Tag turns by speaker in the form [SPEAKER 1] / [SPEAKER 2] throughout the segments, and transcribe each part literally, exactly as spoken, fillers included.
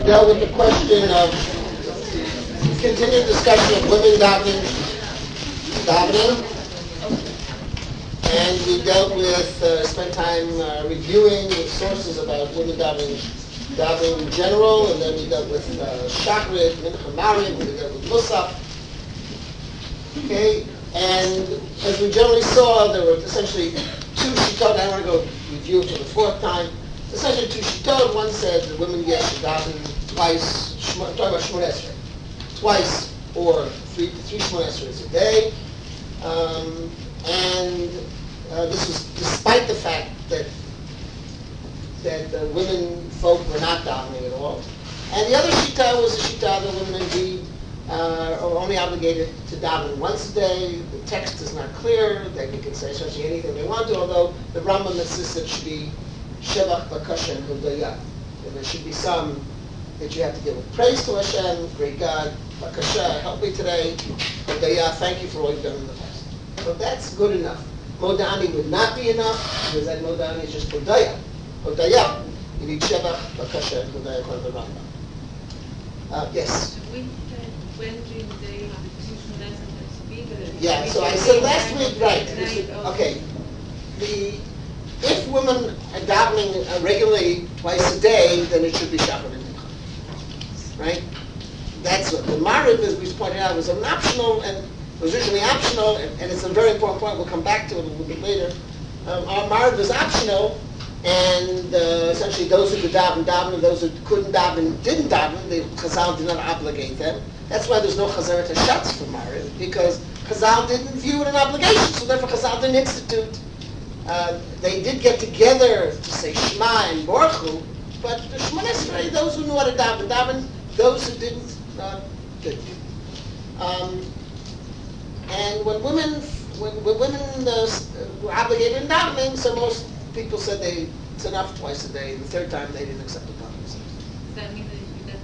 [SPEAKER 1] dealt with the question of continued discussion of women davening, davening, and we dealt with, uh, spent time uh, reviewing the sources about women davening, davening in general, and then we dealt with uh, Shachrit, Mincha Mariv, we dealt with Musaf. Okay, and as we generally saw, there were essentially two shittot. I want to go review it for the fourth time. Essentially two shittot. One said that women get to daven twice. I'm talking about Shmoneh Esrei, twice or three three Shmoneh Esreis a day, um, and uh, this was despite the fact that that the women folk were not davening at all. And the other shita was a shita that women indeed uh, are only obligated to daven once a day. The text is not clear. They can say essentially anything they want to, although the Rambam insists that it should be shevach, bakasha, and hodaya. There should be some that you have to give praise to Hashem, great God, bakasha, help me today, hodaya, thank you for all you've done in the past. So that's good enough. Modani would not be enough, because that modani is just hodaya. Hodaya. You need shevach, bakasha, and hodaya according to the Rambam. Uh, yes?
[SPEAKER 2] When during the day the tuition lesson has to be the
[SPEAKER 1] Yeah, so I said last week, right. Okay. The if women are davening uh, regularly twice a day, then it should be Shachar and Mincha. Right? That's what the Mariv, as we pointed out, was an optional, and was originally optional, and, and it's a very important point. We'll come back to it a little bit later. Um, our Mariv is optional, and uh, essentially those who could daven, daven, and those who couldn't daven, didn't daven. The Chazal did not obligate them. That's why there's no Chazeret HaShatz for Mariv, because Chazal didn't view it an obligation, so therefore Chazal didn't institute. Uh, they did get together to say Shema and Baruch Hu, but the Shmoneh Esrei, those who knew how to daven, daven, those who didn't, uh, didn't. Um, and when women, when, when women uh, were obligated in davening, so most people said they it's enough twice a day. The third time they didn't accept the davening.
[SPEAKER 2] Does that mean that if you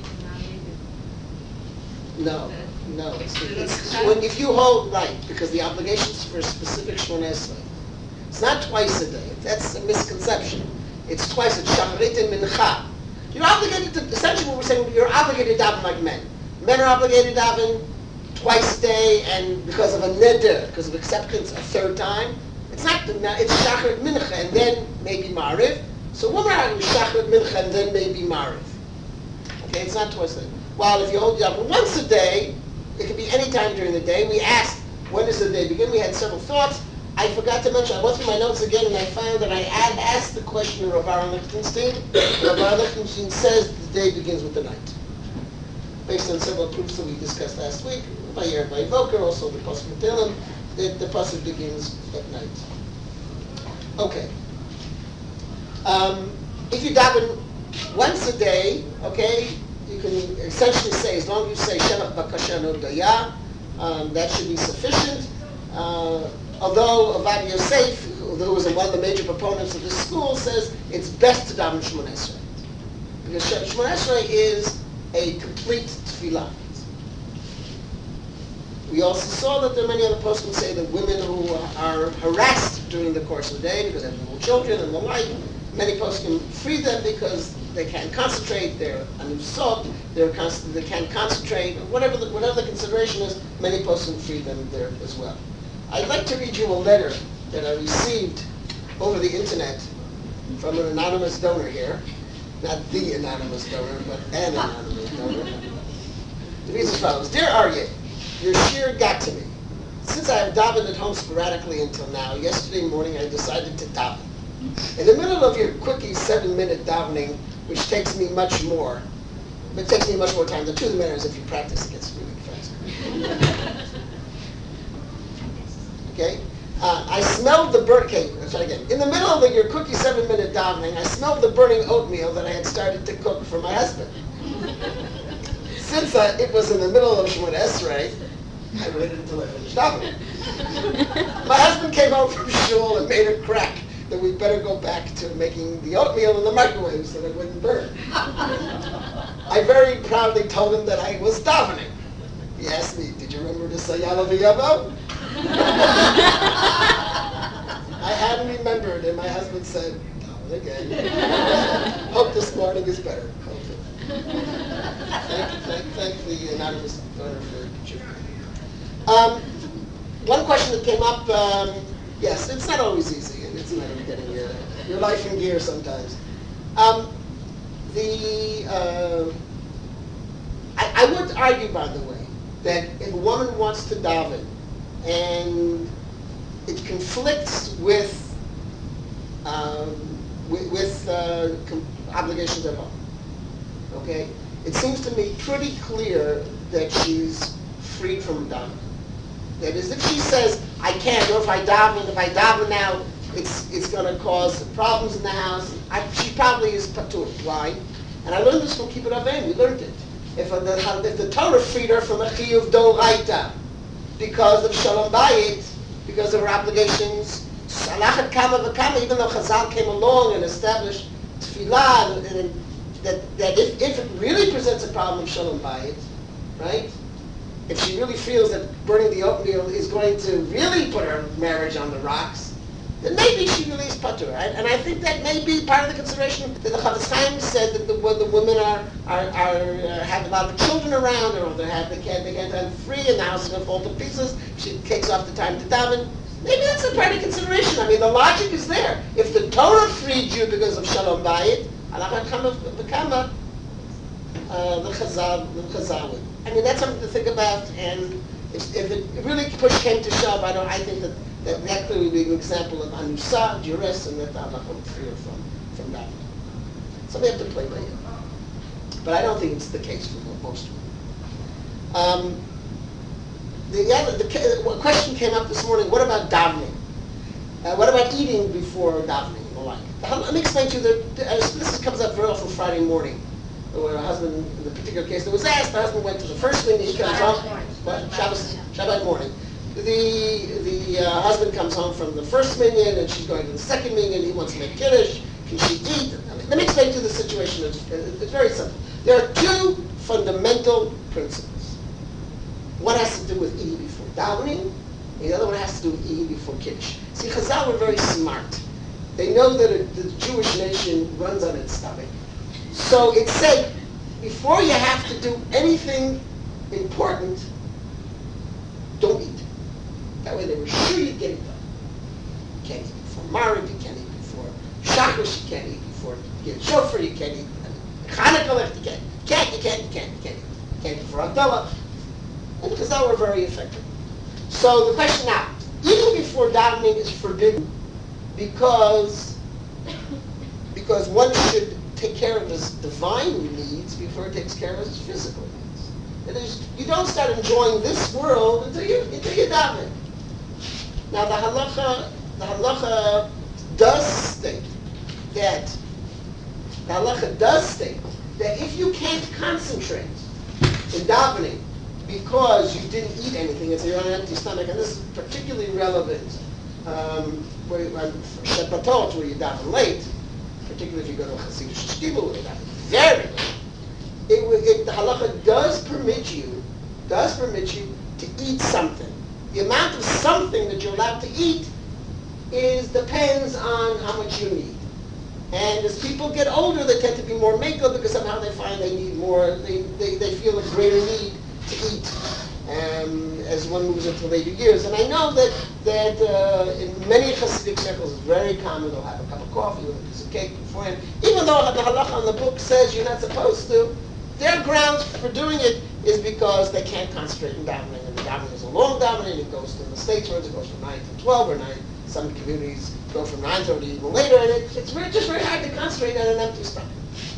[SPEAKER 2] daven
[SPEAKER 1] No, no. It's, it's, when, if you hold right, because the obligations for a specific Shmoneh Esrei, it's not twice a day. That's a misconception. It's twice. It's Shachrit and Mincha. You're obligated to, essentially what we're saying, you're obligated to daven like men. Men are obligated to daven twice a day, and because of a neder, because of acceptance, a third time. It's not, it's Shachrit Mincha, and then maybe Mariv. So women are Shachrit Mincha, and then maybe Mariv. Okay, it's not twice a day. While if you hold daven once a day, it can be any time during the day. We asked, when does the day begin? We had several thoughts. I forgot to mention, I went through my notes again, and I found that I had asked the question of Rav Aaron Lichtenstein. Rav Aaron Lichtenstein says the day begins with the night, based on several proofs that we discussed last week, by Yer, by Voker, also the Pasuk Tehillim, that the Pasuk begins at night. Okay. Um, if you daven once a day, okay, you can essentially say, as long as you say Shevach Bakasha Hodaya, um, that should be sufficient. Uh, Although Avad Yosef, who was one of the major proponents of this school, says it's best to daven Shmoneh Esrei, because Shmoneh Esrei is a complete tefillah. We also saw that there are many other poskim say that women who are harassed during the course of the day because they have little children and the like, many poskim free them because they can't concentrate. They're anusot. They're const- they can't concentrate. Whatever the, whatever the consideration is, many poskim free them there as well. I'd like to read you a letter that I received over the internet from an anonymous donor here. Not the anonymous donor, but an anonymous donor. It reads as follows. Dear Aryeh, your shir got to me. Since I have davened at home sporadically until now, yesterday morning I decided to daven. In the middle of your quickie seven-minute davening, which takes me much more, it takes me much more time. The truth of the matter is if you practice, it gets really faster. Okay, uh, I smelled the burnt. Okay, let's try again. In the middle of the, your cookie seven-minute davening, I smelled the burning oatmeal that I had started to cook for my husband. Since uh, it was in the middle of Shmoneh Esrei, I waited until I finished davening. My husband came home from shul and made a crack that we'd better go back to making the oatmeal in the microwave so that it wouldn't burn. I very proudly told him that I was davening. He asked me, "Did you remember to say Yalav Yavo?" I hadn't remembered, and my husband said, again. Hope this morning is better. Hopefully. thank, thank, thank the anonymous donor for contributing. Um, one question that came up, um, yes, it's not always easy, and it's a matter of getting your, your life in gear sometimes. Um, the uh, I, I would argue, by the way, that if a woman wants to daven and it conflicts with um, with, with uh, com- obligations at home, okay, it seems to me pretty clear that she's freed from davening. That is, if she says, I can't, or if I daven, if I daven now, it's it's going to cause problems in the house, I, she probably is patur. Why? And I learned this from Kibbutz Avim. We learned it. If the, if the Torah freed her from a chiyuv doraita because of shalom bayit, because of her obligations, salachat kama v'kama, even though Chazal came along and established tefillah, and, and that, that if, if it really presents a problem of shalom bayit, right? If she really feels that burning the oatmeal is going to really put her marriage on the rocks, then maybe she really is patur. Right? And I think that may be part of the consideration that the Chavetz Chaim said that the, when the women are, are, are uh, have a lot of children around, or they have they can't they can't have free, and the house is going to fall to pieces. She takes off the time to daven. Maybe that's a part of consideration. I mean, the logic is there. If the Torah freed you because of shalom bayit, alachat kama v'kama, the Chazal the Chazal would. I mean, that's something to think about, and if, if it really push came to shove, I don't. I think that that, that clearly would be an example of anusa, duress, and that the halacha would free her from from that. So they have to play by ear. But I don't think it's the case for most women. Um, the other the a question came up this morning. What about davening? Uh, what about eating before davening and the like? Let me explain to you that uh, this comes up very often Friday morning, where a husband, in the particular case that was asked, the husband went to the first minyan, he comes home, what? Shabbos, Shabbat morning. The the uh, husband comes home from the first minyan, and she's going to the second minyan, he wants to make kiddush, can she eat? I mean, let me explain to you the situation, it's, it's very simple. There are two fundamental principles. One has to do with eating before davening, and the other one has to do with eating before kiddush. See, Chazal were very smart. They know that a, the Jewish nation runs on its stomach. So it said, before you have to do anything important, don't eat. That way they were sure you'd get it done. You can't eat before Mariv, you can't eat before Shacharis, you can't eat before you get Shofar, you can't eat Chanukah left, you can't, you can't, you can't, you can't, you can't eat. You can't eat before Havdalah. And because they were very effective. So the question now, eating before davening is forbidden because, because one should take care of his divine needs before he takes care of his physical needs. It is, you don't start enjoying this world until you until you daven. Now the halacha, the halacha does state that the halacha does state that if you can't concentrate in davening because you didn't eat anything, it's you're on an empty stomach, and this is particularly relevant um, where, um, for Shabbatot, where you daven late, particularly if you go to a Hasidic shtibul, where you daven very late. It, it, the halacha does permit you, does permit you to eat something. The amount of something that you're allowed to eat is depends on how much you need. And as people get older, they tend to be more makeup because somehow they find they need more, they, they, they feel a greater need to eat um, as one moves into later years. And I know that that uh, in many Hasidic circles it's very common they'll have a cup of coffee with a piece of cake beforehand. Even though the halacha on the book says you're not supposed to, their grounds for doing it is because they can't concentrate in davening. And the davening is a long davening. It goes to the States where it goes from nine to twelve, or nine. Some communities go from nine thirty even later, and it, it's very, just very hard to concentrate on an empty stomach.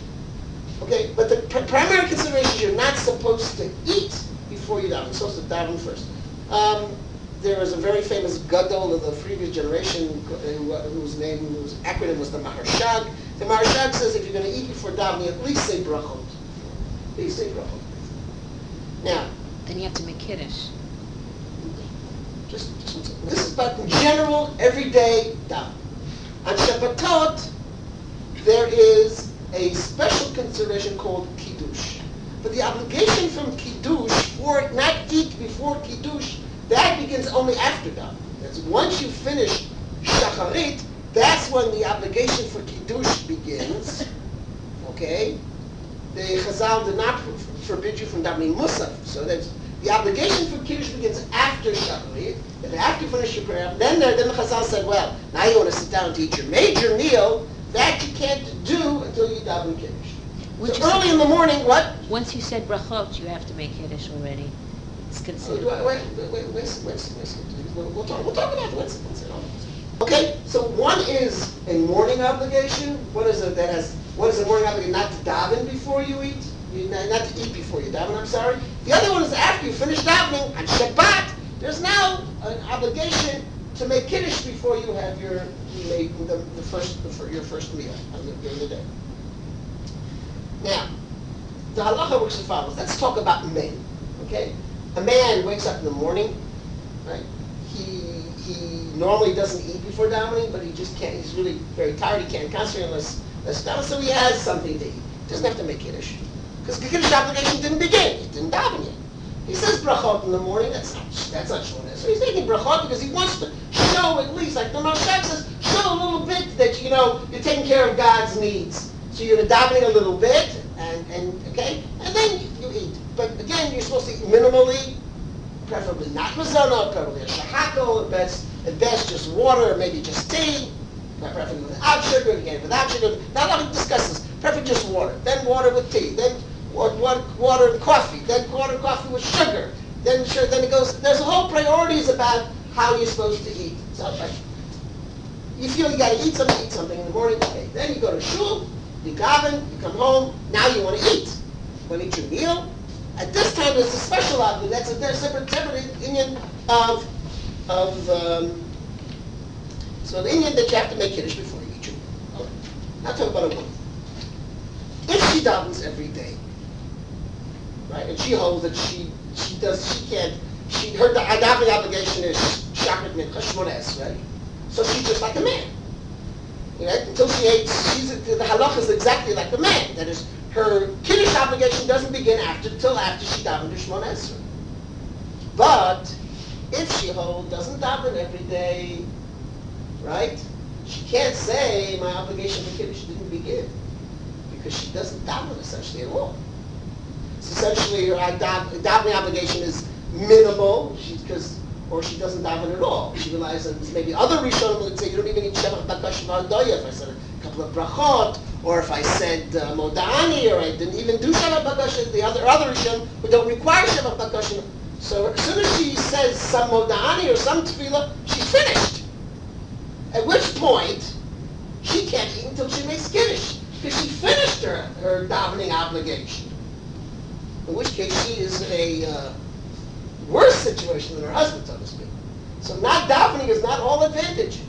[SPEAKER 1] Okay, but the pr- primary consideration is you're not supposed to eat before you daven. You're supposed to daven first. Um, there is a very famous gadol of the previous generation who, uh, whose name, whose acronym was the Maharshag. The Maharshag says if you're going to eat before davening, at least say brachot. At least say brachot. Now,
[SPEAKER 3] then you have to make kiddush.
[SPEAKER 1] Just, just this is about in general, everyday daven. On Shabbatot, there is a special consideration called kiddush. But the obligation from kiddush, for not eat before kiddush, that begins only after daven. That's once you finish shacharit, that's when the obligation for Kiddush begins, okay? The Chazal did not forbid you from davening Musaf, so that's, the obligation for Kiddush begins after Shacharit, and after you finish your prayer, then, there, then the Chazal said, well, now you want to sit down to eat your major meal, that you can't do until you daven Kiddush.
[SPEAKER 3] Once
[SPEAKER 1] So
[SPEAKER 3] you
[SPEAKER 1] early
[SPEAKER 3] said-
[SPEAKER 1] in the morning, what?
[SPEAKER 3] Once you said brachot, you have to make Kiddush already. It's
[SPEAKER 1] Oh,
[SPEAKER 3] considered.
[SPEAKER 1] do I- Wait, wait, wait, wait, wait, wait, wait, we'll, we'll talk, we'll talk about it, wait, wait, wait, wait. Okay, so one is a morning obligation, what is it that has, what is a morning obligation? Not to daven before you eat, You- not not to eat before you daven, I'm sorry. The other one is after you finish davening, on Shabbat, there's now an obligation to make Kiddush before you have your, you make the, the first, the, fir- your first meal on the, during the day. Now, the halacha works as follows. Let's talk about men, okay? A man wakes up in the morning, right? He he normally doesn't eat before davening, but he just can't. He's really very tired. He can't concentrate unless unless daven. So he has something to eat. He doesn't have to make kiddush because the kiddush obligation didn't begin. He didn't daven yet. He says brachot in the morning. That's not that's not shoneh. So he's making brachot because he wants to show at least, like the Moshe says, show a little bit that you know you're taking care of God's needs. So you're davening a little bit, and and okay, and then you eat. But again, you're supposed to eat minimally. Preferably not mazona, preferably a shahako, at best, at best just water, or maybe just tea, preferably without sugar, again without sugar. Not let me discuss this. Preferably just water, then water with tea, then water, water and coffee, then water and coffee with sugar, then sugar, then it goes, there's a whole priorities about how you're supposed to eat. So, like, you feel you gotta eat something, eat something in the morning, okay. Then you go to shul, you daven, you come home, now you want to eat. You want to eat your meal. At this time, there's a special obligation. That's a there's a separate, separate Indian of, of um, so the Indian that you have to make kiddush before you eat your meal. All right. Now talk about a woman. If she davens every day, right, and she holds that she she does she can't she her davening obligation is shachrit mincha shmones, right? So she's just like a man. Right? Until she ate, she's the halacha is exactly like the man. That is, her kiddush obligation doesn't begin after till after she davened her Shmona Esrei. But if she holds doesn't daven every day, right? She can't say my obligation for kiddush didn't begin because she doesn't daven essentially at all. So essentially, her dav- davening obligation is minimal because. Or she doesn't daven at all. She relies on maybe other Rishonim would say you don't even need Shevach Bakash V'Adoya. If I said a couple of brachot, or if I said uh, Moda'ani, or I didn't even do Shevach Bakash, the other other Rishonim who don't require Shevach Bakash. So as soon as she says some Moda'ani or some Tefillah, she's finished. At which point, she can't eat until she makes Kiddush, because she finished her, her davening obligation. In which case she is in a uh, worse situation than her husband, so to speak. So not davening is not all advantage.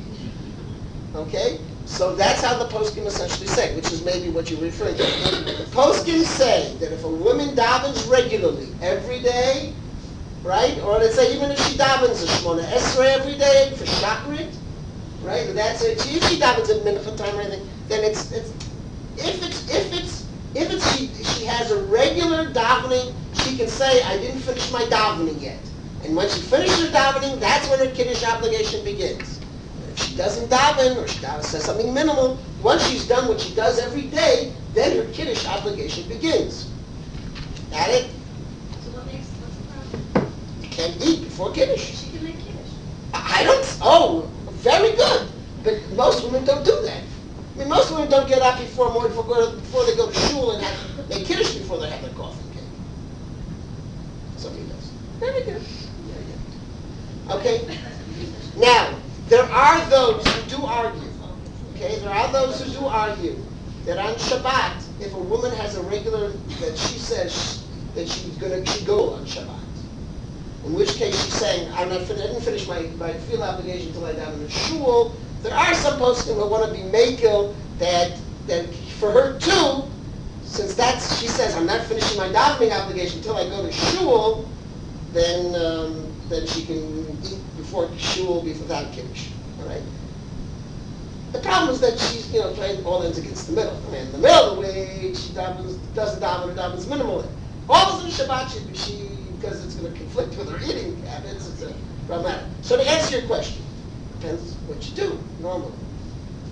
[SPEAKER 1] Okay? So that's how the poskim essentially say, which is maybe what you're referring to. The poskim say that if a woman davens regularly, every day, right? Or let's say even if she davens a Shmona Esrei every day for Shachrit, right? That's it. If she davens at mincha time or anything, then it's, it's if it's if it's if it's she she has a regular davening, she can say, I didn't finish my davening yet. And when she finishes her davening, that's when her kiddush obligation begins. And if she doesn't daven, or she daven, says something minimal, once she's done what she does every day, then her kiddush obligation begins. Got it?
[SPEAKER 2] So what makes, what's the problem?
[SPEAKER 1] You can't eat before kiddush.
[SPEAKER 2] She can make kiddush.
[SPEAKER 1] I I don't, oh, very good. But most women don't do that. I mean, most women don't get up before morning, before, before they go to shul and have, make kiddush before they have their coffee. Okay? Somebody does. Very good. Very good. Okay? Now, there are those who do argue. Okay? There are those who do argue that on Shabbat, if a woman has a regular, that she says that she's going to go on Shabbat. In which case she's saying, I'm not fin- I didn't finish my, my field obligation until I down in the shul. There are some poskim who want to be makel that that for her too, since that's she says I'm not finishing my davening obligation until I go to shul, then um, then she can eat before shul without kiddush. All right. The problem is that she's you know playing all ends against the middle. I mean, in the middle of the way she davens, doesn't daven, her davens minimally. All of a sudden Shabbat she, she because it's going to conflict with her eating habits. It's a problematic. So to answer your question. Depends what you do, normally.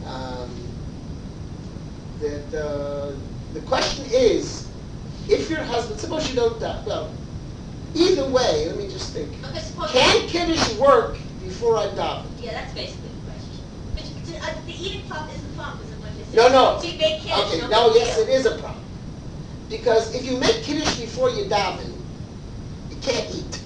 [SPEAKER 1] Um, that uh, the question is, if your husband, suppose you don't die, well, either way, let me just think.
[SPEAKER 4] Okay, suppose.
[SPEAKER 1] Can Kiddush work before I daven?
[SPEAKER 4] Yeah, that's basically the question. But to, uh, the eating problem isn't the problem, is it what you're
[SPEAKER 1] No,
[SPEAKER 4] saying?
[SPEAKER 1] no.
[SPEAKER 4] So you make Kiddush,
[SPEAKER 1] Okay,
[SPEAKER 4] no
[SPEAKER 1] no,
[SPEAKER 4] big
[SPEAKER 1] yes,
[SPEAKER 4] deal.
[SPEAKER 1] it is a problem. Because if you make Kiddush before you daven, you can't eat.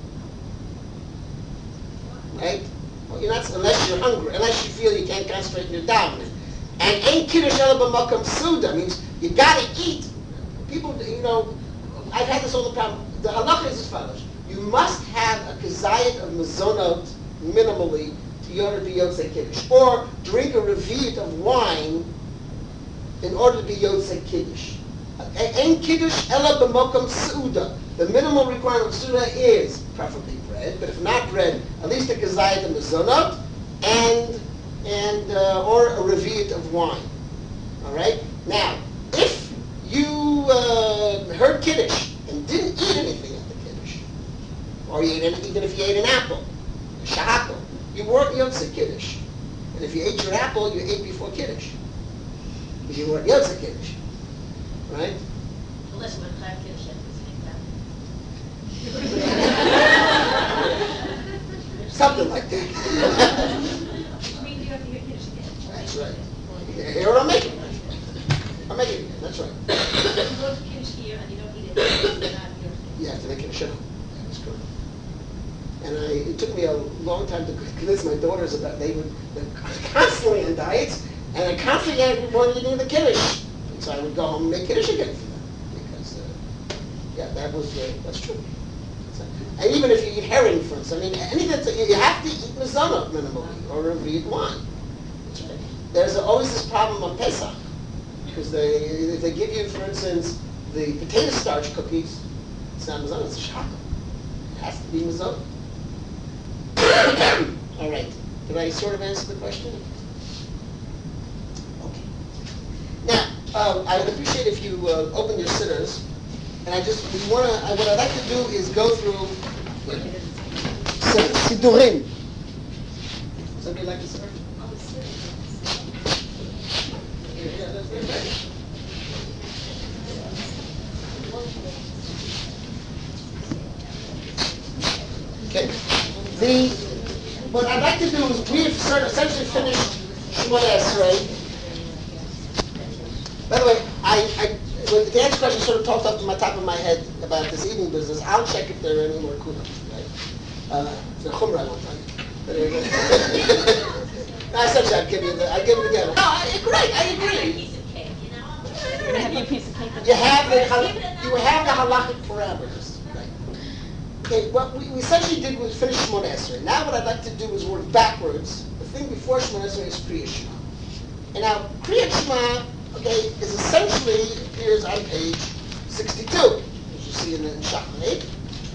[SPEAKER 1] Right? Well, you're not, unless you're hungry, unless you feel you can't concentrate in your davening. And ain't Kiddush ela b'makom suda means you gotta eat. People, you know, I've had this all the problem. The halacha is as follows. You must have a kazayat of mezonot minimally to order to be Yotzei Kiddush. Or drink a revi'it of wine in order to be Yotzei Kiddush. Ain't Kiddush ela b'makom suda. The minimum requirement of suda is preferably bread, but if not bread, at least a kazayat of mezonot and and uh, or a revi'it of wine. All right. Now, if you uh, heard Kiddush and didn't eat anything at the Kiddush, or you ate an, even if you ate an apple, a shahakal, you weren't Yotzei Kiddush. And if you ate your apple, you ate before Kiddush. Because you weren't Yotzei Kiddush. Right?
[SPEAKER 4] Unless we're Chayav Kiddush at the same time.
[SPEAKER 1] Something like that.
[SPEAKER 4] We do have to hear Kiddush again.
[SPEAKER 1] That's right. Here I'm making it. I'm making it again. That's right.
[SPEAKER 4] If you go to Kiddush here and you don't eat it, you're not yours.
[SPEAKER 1] You have to make it a shidduch. That's correct. And I, it took me a long time to convince my daughters about they would they're constantly on diets, and I constantly had wanted eating the kiddush. And so I would go home and make kiddush again for them because, uh, yeah, that was uh, that's true. So, and even if you eat herring, for instance, I mean, anything that's, you have to eat mezonot minimally or read wine. That's right. There's always this problem on Pesach because they if they give you, for instance, the potato starch cookies, it's not mezonot, it's a shaka. It has to be mezonot. All right. Did I sort of answer the question? Okay. Now, um, I would appreciate if you uh, open your sitters, and I just we want to. What I'd like to do is go through sidurim. Somebody like to sit? Yeah, that's very nice. Okay. The, what I'd like to do is we've sort of essentially finished Shemona Esrei. By the way, I, I when the answer question sort of talked up to my top of my head about this eating business. I'll check if there are any more kunas. Right? Uh, the chumrah I won't tell you. But anyway. I said I'd give you the, I'd give it again. No, I agree. I agree.
[SPEAKER 4] Piece of cake, you know?
[SPEAKER 3] Have you a piece of cake?
[SPEAKER 1] You have the hal- you have the halachic parameters. Right? Okay, what we, we essentially did was finish Shemona Esrei. Now what I'd like to do is work backwards. The thing before Shemona Esrei is Kriyat Shema. And now Kriyat Shema, okay, is essentially appears on page sixty-two, as you see in the Shachrit.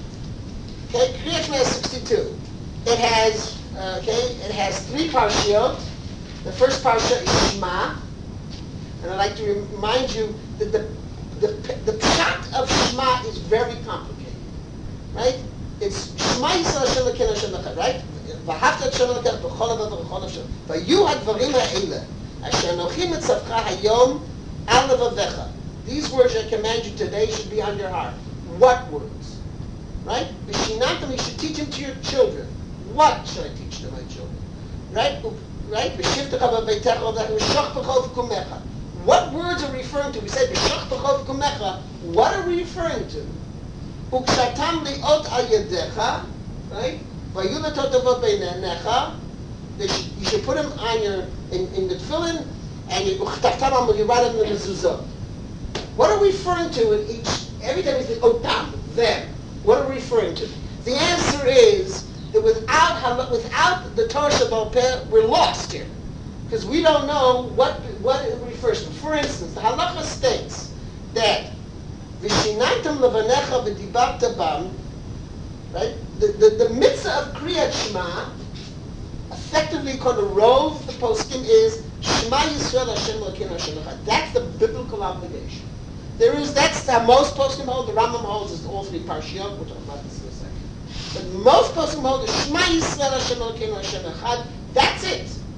[SPEAKER 1] Okay, Kriyat Shema is sixty-two. It has uh, okay, it has three parshiot. The first parsha is Shema, and I'd like to remind you that the the the pshat of Shema is very complicated, right? It's Shema Yisrael Hashem Elokeinu Hashem Echad, right? V'ahavta et Hashem Elokeinu b'chol levav v'chol nafsho. V'yu hadvarim ha'ele asher anochi mitzavcha hayom al levavecha. These words I command you today should be on your heart. What words? Right? V'shinantam, you should teach them to your children. What should I teach to my children? Right? Right? V'shivtecha b'beitecha v'shach b'chol v'kumecha. What words are we referring to? We said v'shach b'chol v'kumecha. What are we referring to? Ukshatam li'ot al yedecha. Right? V'yulatot avot beinecha. You should put them on your in, in the tefillin, and you uchtaftam you write them in the mezuzah. What are we referring to in each? Every time we say otam, them. What are we referring to? The answer is that without without the Torah Shabbal Peh, we're lost here, because we don't know what what it refers to. For instance, the halacha states that v'shinaytam levanecha v'dibarta bam, right? The, the the mitzvah of Kriyat Shema, effectively called the rov the poskim, is Shema Yisrael Hashem Elokeinu Hashem Echad. That's the biblical obligation. There is that's how most poskim hold. The Rambam holds is all three parshiot. We'll talk about this in a second. But most poskim hold is Shema Yisrael Hashem Elokeinu Hashem Echad. That's it.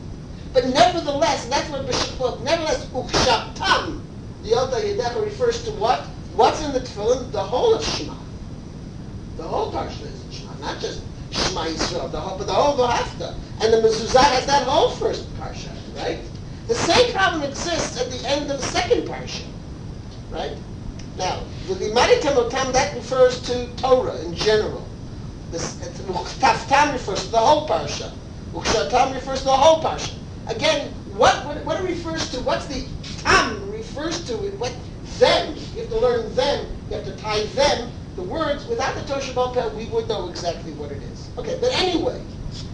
[SPEAKER 1] But nevertheless, and that's what Bishop quote, nevertheless, Ukshaptam, the Yota Yedecha refers to what? What's in the Tefillin? The whole of Shema. The whole parsha is in Shema, not just Shema Yisrael, the whole, but the whole V'hafta. And the Mezuzah has that whole first parsha, right? The same problem exists at the end of the second parsha, right? Now, the Limaritam that refers to Torah in general. This Taftam refers to the whole parsha. Ukshatam refers to the whole parsha. Again, what, what what it refers to? What's the tam refers to? What them? You have to learn them. You have to tie them. The words without the Tosha Baal Peh, we would know exactly what it is. Okay, but anyway,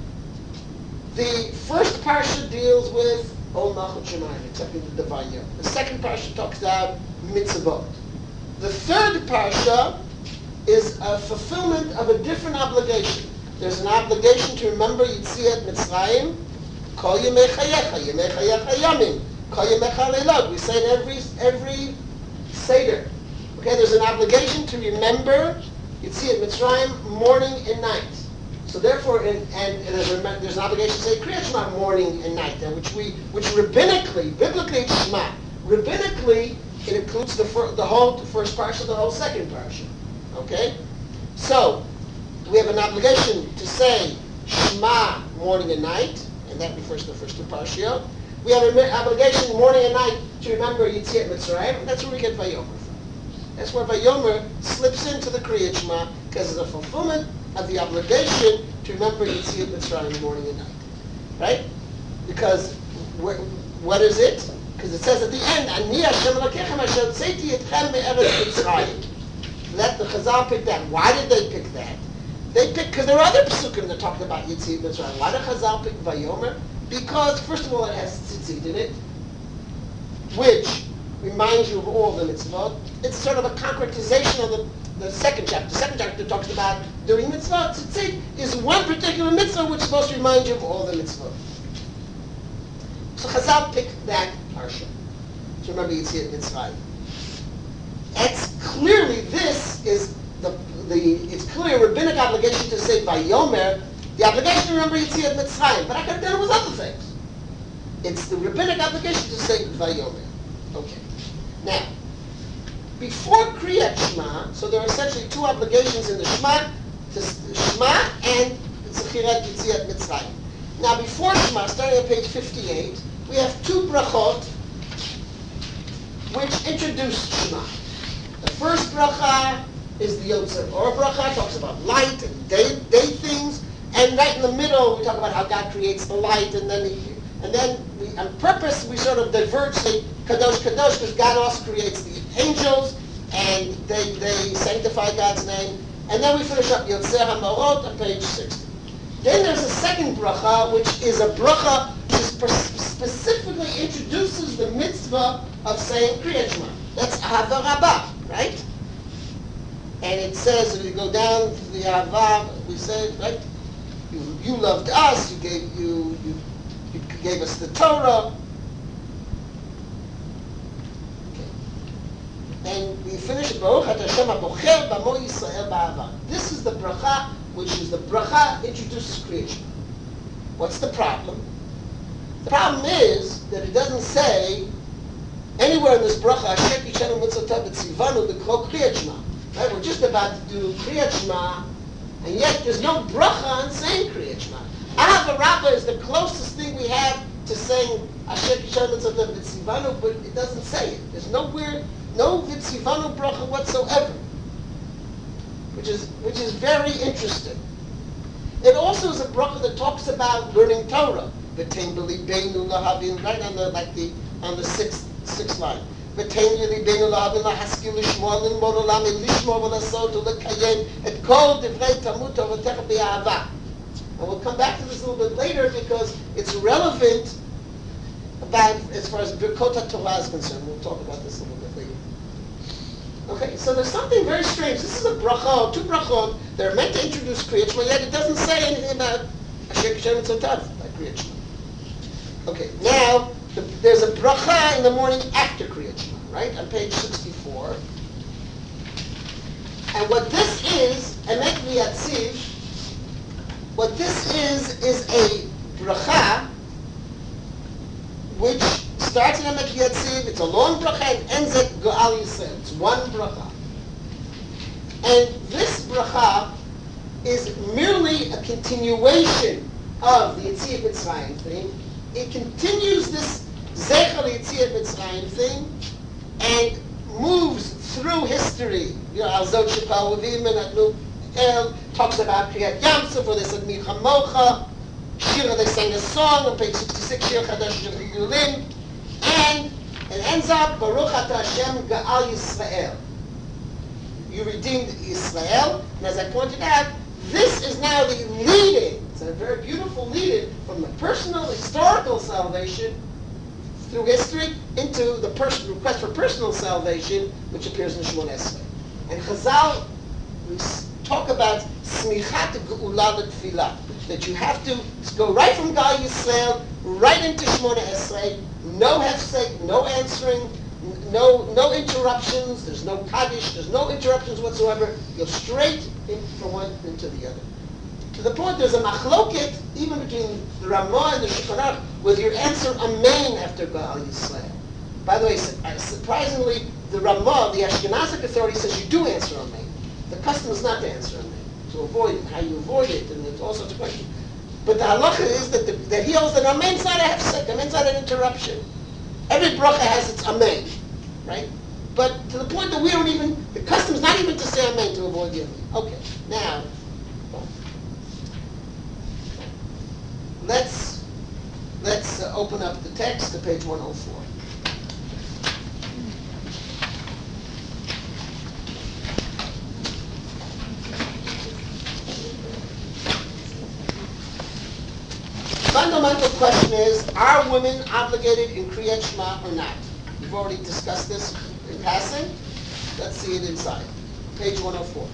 [SPEAKER 1] the first parsha deals with Ol Malchut Shemayim, accepting the divine yoke. The second parsha talks about mitzvot. The third parsha is a fulfillment of a different obligation. There's an obligation to remember Yitziat Mitzrayim, Kol Yemei Chayecha, Yemei Chayecha Yamim, Kol Yemei Chalelot. We say it every every Seder. Okay, there's an obligation to remember Yitziat Mitzrayim morning and night. So therefore, and, and, and there's, there's an obligation to say Kriyat Shema morning and night, and which we, which rabbinically, biblically it's Shema. Rabbinically, it includes the fir- the whole first parsha, the whole second parsha. Okay, so we have an obligation to say Shema morning and night, and that refers to the first two parshiyot. We have an obligation morning and night to remember Yitziat Mitzrayim, and that's where we get Vayomer from. That's where Vayomer slips into the Kriyat Shema, because it's a fulfillment of the obligation to remember Yitziat Mitzrayim morning and night. Right? Because wh- what is it? Because it says at the end, Ani Hashem Elokechem asher tzeitii etchem me'eretz Mitzrayim. That the Chazal picked that. Why did they pick that? They picked because there are other psukim that talk about Yitziat Mitzrayim. Why did Chazal pick Vayomer? Because first of all, it has tzitzit in it, which reminds you of all the mitzvot. It's sort of a concretization of the, the second chapter. The second chapter talks about doing mitzvot. Tzitzit is one particular mitzvah which is supposed to remind you of all the mitzvot. So Chazal picked that parsha to remember Yitziat Mitzrayim. It's clearly this is the the it's clear rabbinic obligation to say Vayomer, the obligation to remember Yitziat Mitzrayim, but I could have done it with other things. It's the rabbinic obligation to say Vayomer. Okay. Now, before Kriyat Shema, so there are essentially two obligations in the Shema, to Shema and Zechirat Yitziat Mitzrayim. Now, before Shema, starting on page fifty-eight, we have two brachot which introduce Shema. The first bracha is the Yotzer Or bracha, talks about light and day, day things, and right in the middle we talk about how God creates the light, and then he, and then we, on purpose we sort of diverge the Kadosh Kadosh because God also creates the angels and they they sanctify God's name, and then we finish up Yotzer HaMorot on page sixty. Then there's a second bracha which is a bracha which specifically introduces the mitzvah of saying Kriyat Shema. That's Ahava Rabbah, right? And it says, if you go down to the Ahava, we say, right? You, you loved us. You gave you, you you gave us the Torah. Okay. And we finish Baruch Ata Hashem HaBocher B'Amo Yisrael Ba'ava. This is the bracha, which is the bracha introduces Kriyat Shema. What's the problem? The problem is that it doesn't say anywhere in this bracha, Asher Kishenu Mitzvotav V'Tzivanu B'Kol Kriyat Shema. Right? We're just about to do Kriyat Shema, and yet there's no bracha on saying Kriyat Shema. Ahava Rabbah is the closest thing we have to saying Asher Kishenu Mitzvotav V'Tzivanu, but it doesn't say it. There's nowhere, no V'Tzivanu bracha whatsoever, which is which is very interesting. It also is a bracha that talks about learning Torah. V'tein b'libeinu lahavin, right on the like the on the sixth sixth line. V'tein b'libeinu lahavin lahaskil lishmoa lilmod olam lishmoa v'lasot u'lekayem et kol divrei Talmud Toratecha b'ahava. And we'll come back to this a little bit later because it's relevant about as far as Birkot HaTorah is concerned. We'll talk about this a little bit later. Okay, so there's something very strange. This is a bracha, two brachot. They're meant to introduce Kriyat Shema, yet it doesn't say anything about Asher Kishenu Mitzvotav, like Kriyat Shema. Okay, now the, there's a bracha in the morning after Kriyat Shema, right, on page sixty-four. And what this is, Emet V'Yatziv, what this is, is a bracha which starts in Emek Yatziv. It's a long bracha and ends at Go'al Yisrael. It's one bracha. And this bracha is merely a continuation of the Yetziat Mitzrayim thing. It continues this Zecher Yetziat Mitzrayim thing and moves through history. You know, Al Zot Shepal Levim and Adnu El talks about Kriyat Yamsuf, where they said Micha Mocha. Shira, they sang a song on page sixty-six, Shir Chadash Yehudim, and it ends up Baruch Ata Hashem Ga'al Yisrael. You redeemed Israel, and as I pointed out, this is now the lead-in. It's a very beautiful lead-in from the personal, historical salvation through history into the person, request for personal salvation, which appears in Shemon Esrei. And Chazal, we talk about Smichat Ge'ula L'Tfilah, that you have to go right from Gal Yisrael right into Shemona Esrei, no hefsek, no answering, no no interruptions, there's no kaddish, there's no interruptions whatsoever. You're straight in from one into the other. To the point there's a machloket even between the Ramah and the Shulchan Aruch whether you answer amen after Gal Yisrael. By the way, surprisingly, the Ramah, the Ashkenazic authority, says you do answer amen. The custom is not to answer amen, to avoid it, how you avoid it, and there's all sorts of questions. But the halacha is that, the, that he holds that amen's not a hefsek, amen's not an interruption. Every bracha has its amen, right? But to the point that we don't even, the custom is not even to say amen to avoid the amen. Okay, now, let's, let's uh, open up the text to page one oh four. Fundamental question is, are women obligated in Kriyat Shema or not? We've already discussed this in passing. Let's see it inside. Page one oh four.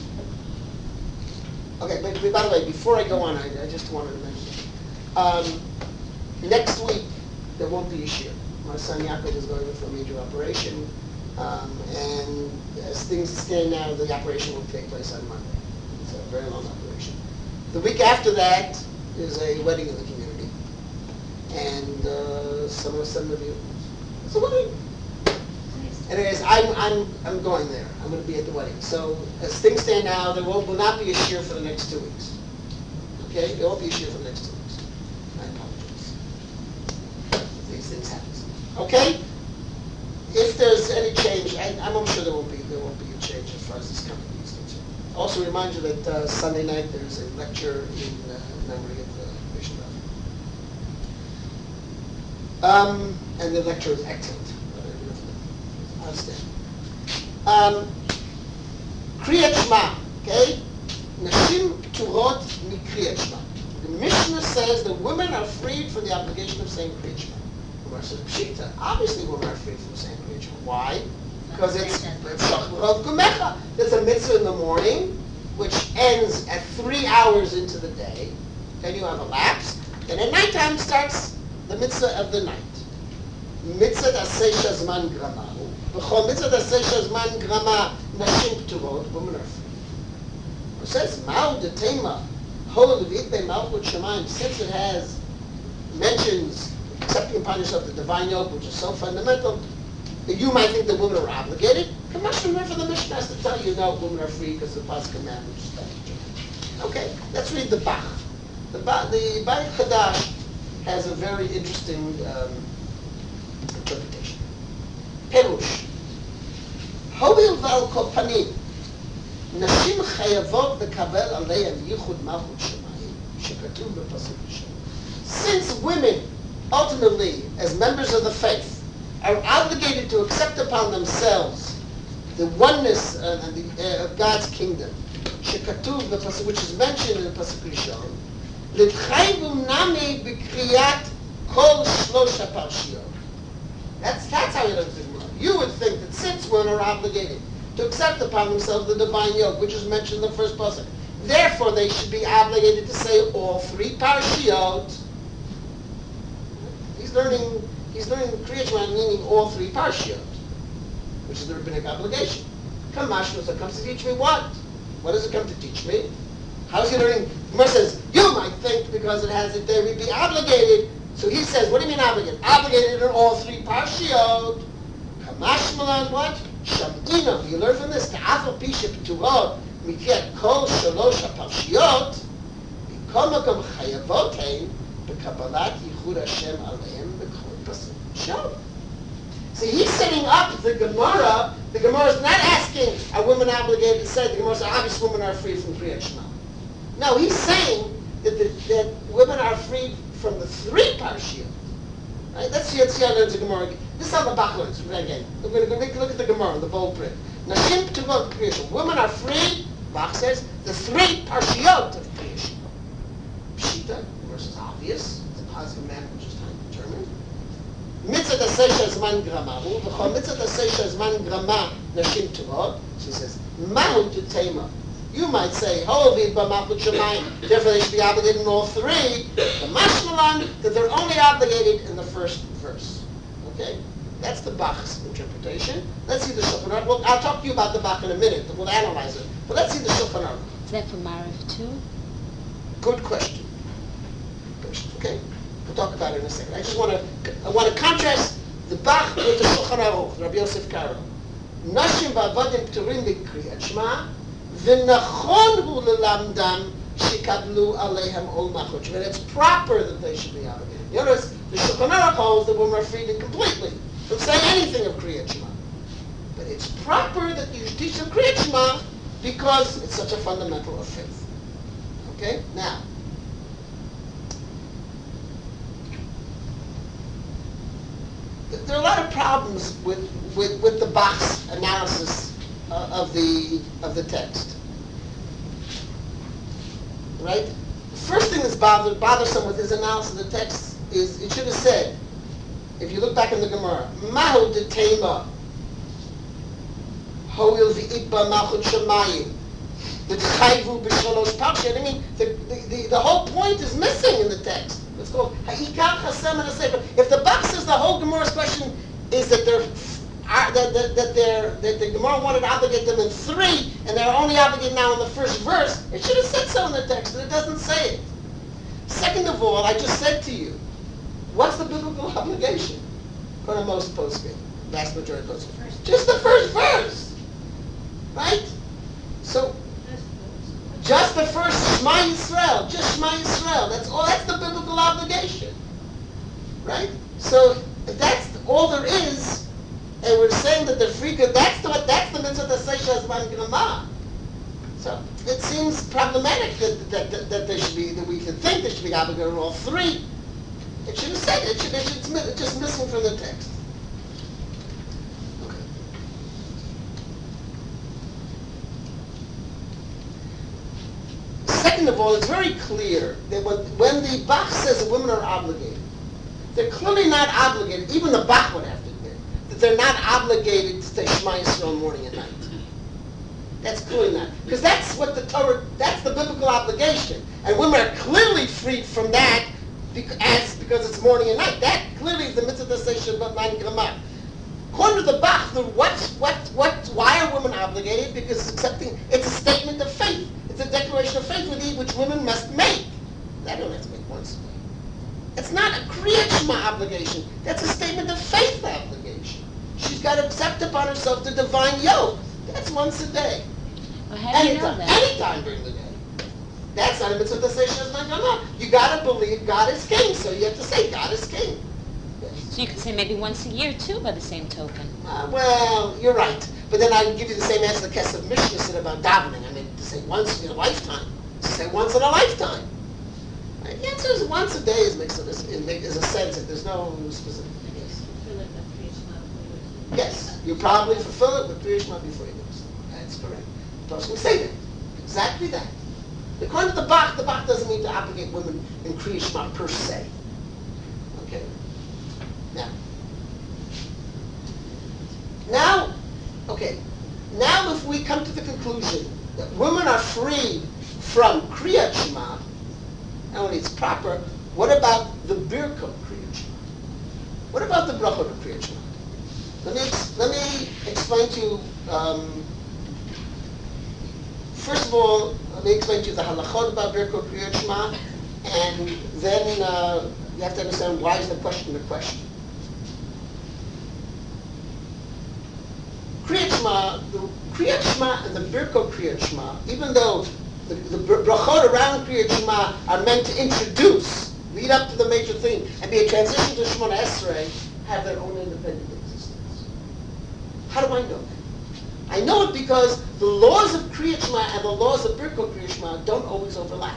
[SPEAKER 1] Okay, but, but by the way, before I go on, I, I just wanted to mention, um, next week, there won't be a shir. My son Yaakov is going in for a major operation, um, and as things stand now, the operation will take place on Monday. It's a very long operation. The week after that, is a wedding in the community, and uh, some of some of you. It's a wedding. Anyways, I'm I'm I'm going there. I'm going to be at the wedding. So as things stand now, there will, will not be a shir for the next two weeks. Okay, there won't be a shir for the next two weeks. I apologize. These things happen. Okay. If there's any change, I, I'm sure there won't be there won't be a change as far as this company is concerned. Also remind you that uh, Sunday night there's a lecture in uh, memory of the Bishop. Um, and the lecture is excellent. Outstanding. Um, Kriyat Shema, okay? Nashim Turot mi Kriyat Shema. The Mishnah says that women are freed from the obligation of saying Kriyat Shema. The Gemara says, Pshita, obviously women are freed from saying Kriyat Shema. Why? Because it's Shachurot Gumecha. There's a mitzvah in the morning, which ends at three hours into the day. Then you have a lapse. Then at nighttime starts the mitzvah of the night. Mitzvah dasei shazman grama. B'chol mitzvah dasei shazman grama nashim p'turot, women are free. It says, Ma'u detema, hol levit be malchut shamayim, since it has, mentions accepting upon yourself the divine yoke, which is so fundamental, that you might think that women are obligated. Commission for the Mishnah has to tell you, no, women are free because of the Pas command, which is that. Okay, let's read the Bach. The Bach, the Bach Chadash has a very interesting um, interpretation. Perush. Hovil val kol panim. Nashim chayavot lekabel aleihem yichud malchut shemayim shekatuv b'pasuk rishon. Since women, ultimately, as members of the faith, are obligated to accept upon themselves the oneness uh, and the, uh, of God's kingdom, shekatuv b'pasuk, which is mentioned in the pasuk rishon, l'tchayvu nami b'kriyat kol shlosha parshiyot. That's that's how you look at the Gemara. You would think that since women are obligated to accept upon themselves the divine yoke, which is mentioned in the first pasuk, therefore they should be obligated to say all three parshiyot. He's learning. He's learning Kriyat Shema, meaning all three parshiyot, which is the rabbinic obligation. Kamashnos, it comes to teach me what? What does it come to teach me? How is he learning? Gemara says, you might think because it has it there, we'd be obligated So he says, what do you mean obligated? Obligated in all three parshiot. Kamash malan what? Shamina. You learn from this. Ka'afal pisha p'turot mikiat kol shalosh ha-parshiot b'komakam chayavotein b'kabalat yichud Hashem aleim b'kol pasuk shom. So he's setting up the Gemara. The Gemara is not asking, are women obligated to say, the Gemara says, obviously women are free from Kriyat Shema. No, he's saying that, the, that women are free from the three parshiot. Right? Let's see, let's see how learns the Gemara. This is how the Bach learns. Again, we're going to take a look at the Gemara, the bold print. Nashim P'tuvot Kriyat Shema. Women are free, Bach says, the three parshiot of Kriyat Shema. Pshita, the verse is obvious. It's a positive manner, which is time determined. Mitzvah dasei shazman grama. V'chol mitzvah dasei shazman grama nashim tuvot. She says, mahu tutema. You might say, hovid b'malchut shemayim. Therefore, they should be obligated in all three. The mashmalan that they're only obligated in the first verse. Okay, that's the Bach's interpretation. Let's see the Shulchan Aruch. Well, I'll talk to you about the Bach in a minute. We'll analyze it. But let's see the Shulchan Aruch.
[SPEAKER 3] Is that for Marif too?
[SPEAKER 1] Good question. Okay. We'll talk about it in a second. I just want to I want to contrast the Bach with the Shulchan Aruch, Rabbi Yosef Karo. Nashim v'avadim p'turim b'kriyat Shema, v'nachon hu lelamdam shekablu aleihem ol machot Shema. It's proper that they should be obligated. You notice the Shulchan Aruch holds that women are freed completely from saying anything of Kriyat Shema. But it's proper that you teach them Kriyat Shema because it's such a fundamental of faith. Okay? Now, there are a lot of problems with, with, with the Bach's analysis uh, of the of the text. Right? The first thing that's bother, bothersome with his analysis of the text is it should have said, if you look back in the Gemara, Mahu de Tema, Hoil v'idba malchut shemayim, the Chayvu b'shalosh parshiyot. I mean, the, the, the, the whole point is missing in the text. It's called Ha'ikar Chasem and Sefer. If the Bach says the whole Gemara's question is that they're are, that, that, that they're that the Gemara wanted to obligate them in three, and they're only obligated now in the first verse, it should have said so in the text, but it doesn't say it. Second of all, I just said to you, what's the biblical obligation for the most postscript, vast majority of postscript? Just the first verse, right? So. Just the first Shema Yisrael, just Shema Yisrael. That's all. That's the biblical obligation, right? So if that's all there is, and we're saying that they're free, that's the that's the mitzvah that says Shazman Grama. So it seems problematic that, that that that they should be that we can think they should be obligated on all three. It should have said it. Should, it should, it's just missing from the text. Second of all, it's very clear that when, when the Bach says that women are obligated, they're clearly not obligated, even the Bach would have to admit, that they're not obligated to say Shema Yisrael morning and night. That's clearly not. Because that's what the Torah, that's the biblical obligation. And women are clearly freed from that because, as, because it's morning and night. That clearly is the mitzvah that says Shabbat Nine Gramar. According to the Bach, the what, what, what, why are women obligated? Because it's accepting, it's a statement of faith. It's a declaration of faith with which women must make. That don't have to make once a day. It's not a Kriyat Shema obligation. That's a statement of faith obligation. She's got to accept upon herself the divine yoke. That's once a day.
[SPEAKER 3] Well, how do you know
[SPEAKER 1] Anytime,
[SPEAKER 3] that?
[SPEAKER 1] anytime during the day. That's not a mitzvah to say Shazman Gama. You got to believe God is king, so you have to say God is king.
[SPEAKER 3] So you could say maybe once a year too, by the same token.
[SPEAKER 1] Uh, well, you're right. But then I give you the same answer the Kesef Mishnah said about davening. I mean, to say once in a lifetime. To say once in a lifetime. Right? The answer is once a day is makes a, is a sense that there's no specific. Yes. Yes. You probably fulfill it with Kriya Shema before you do so. That's correct. The person can say that. Exactly that. According to the Bach, the Bach doesn't mean to obligate women in Kriya Shema per se. Okay. Now. Now, okay. Now if we come to the conclusion that women are free from Kriyat Shema, not only it's proper, what about the Birkot Kriyat Shema? What about the Brachot of Kriyat Shema? Let me, ex- let me explain to you, um, first of all, let me explain to you the halachot about Birkot Kriyat Shema, and then uh, you have to understand why is the question a question. Kriyat Shema, the Kriyat Shema and the Birko Kriyat Shema, even though the, the brachot around Kriyat Shema are meant to introduce, lead up to the major thing, and be a transition to Shemona Esrei, have their own independent existence. How do I know that? I know it because the laws of Kriyat Shema and the laws of Birko Kriyat Shema don't always overlap.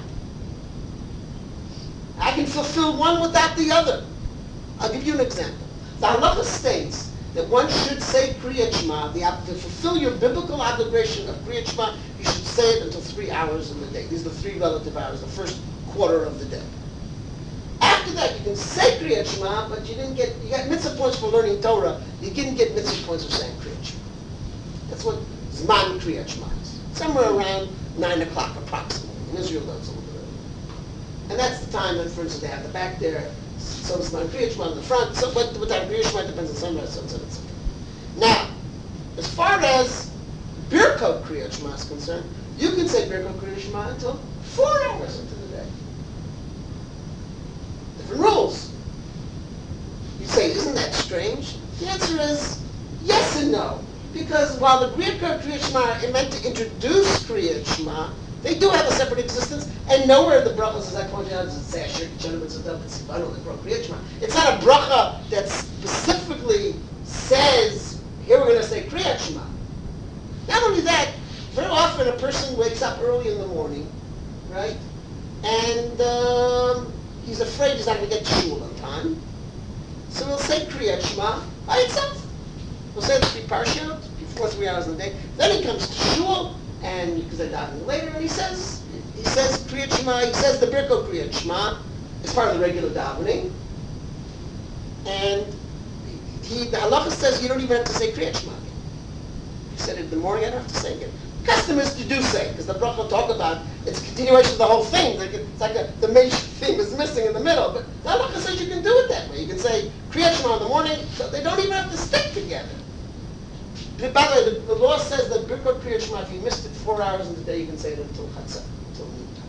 [SPEAKER 1] I can fulfill one without the other. I'll give you an example. The halacha states that one should say Kriyat Shema, the, to fulfill your biblical obligation of Kriyat Shema, you should say it until three hours in the day. These are the three relative hours, the first quarter of the day. After that, you can say Kriyat Shema, but you didn't get, you got mitzvah points for learning Torah, you didn't get mitzvah points for saying Kriyat Shema. That's what Zman Kriyat Shema is. Somewhere around nine o'clock approximately. In Israel, that's a little bit early. And that's the time that, for instance, they have the back there, so it's Zman Kriyat Shema in the front. So what, what time Kriyat Shema depends on sunrise, sunset, et cetera. Now, as far as Birko Kriyat Shema is concerned, you can say Birko Kriyat Shema until four hours into the day. Different rules. You say, isn't that strange? The answer is yes and no. Because while the Birko Kriyat Shema are meant to introduce Kriyat Shema, they do have a separate existence, and nowhere in the brachas, as I pointed out, does it say Asher Kitchen Mitzvah Tzivanu Lekro Kriyat Shema. It's not a bracha that specifically says, here we're going to say Kriyat Shema. Not only that, very often a person wakes up early in the morning, right, and um, he's afraid he's not going to get to shul on time, so he'll say Kriyat Shema by itself. He'll say the three parshiot before three hours in the day. Then he comes to shul, and because they're davening later, and he says, he says Kriyat Shema, he says the Birko Kriyat Shema as part of the regular davening. And he, the halacha says you don't even have to say Kriyat Shema. He said it in the morning, I don't have to say it again. Custom is to do say, because the bracha will talk about it's a continuation of the whole thing. It's like a, the major theme is missing in the middle. But the halacha says you can do it that way. You can say Kriyat Shema in the morning, so they don't even have to stick together. By the way, the, the law says that Birko Kriyat Shema, if you missed it four hours in the day, you can say it until Chatzah, until noontime.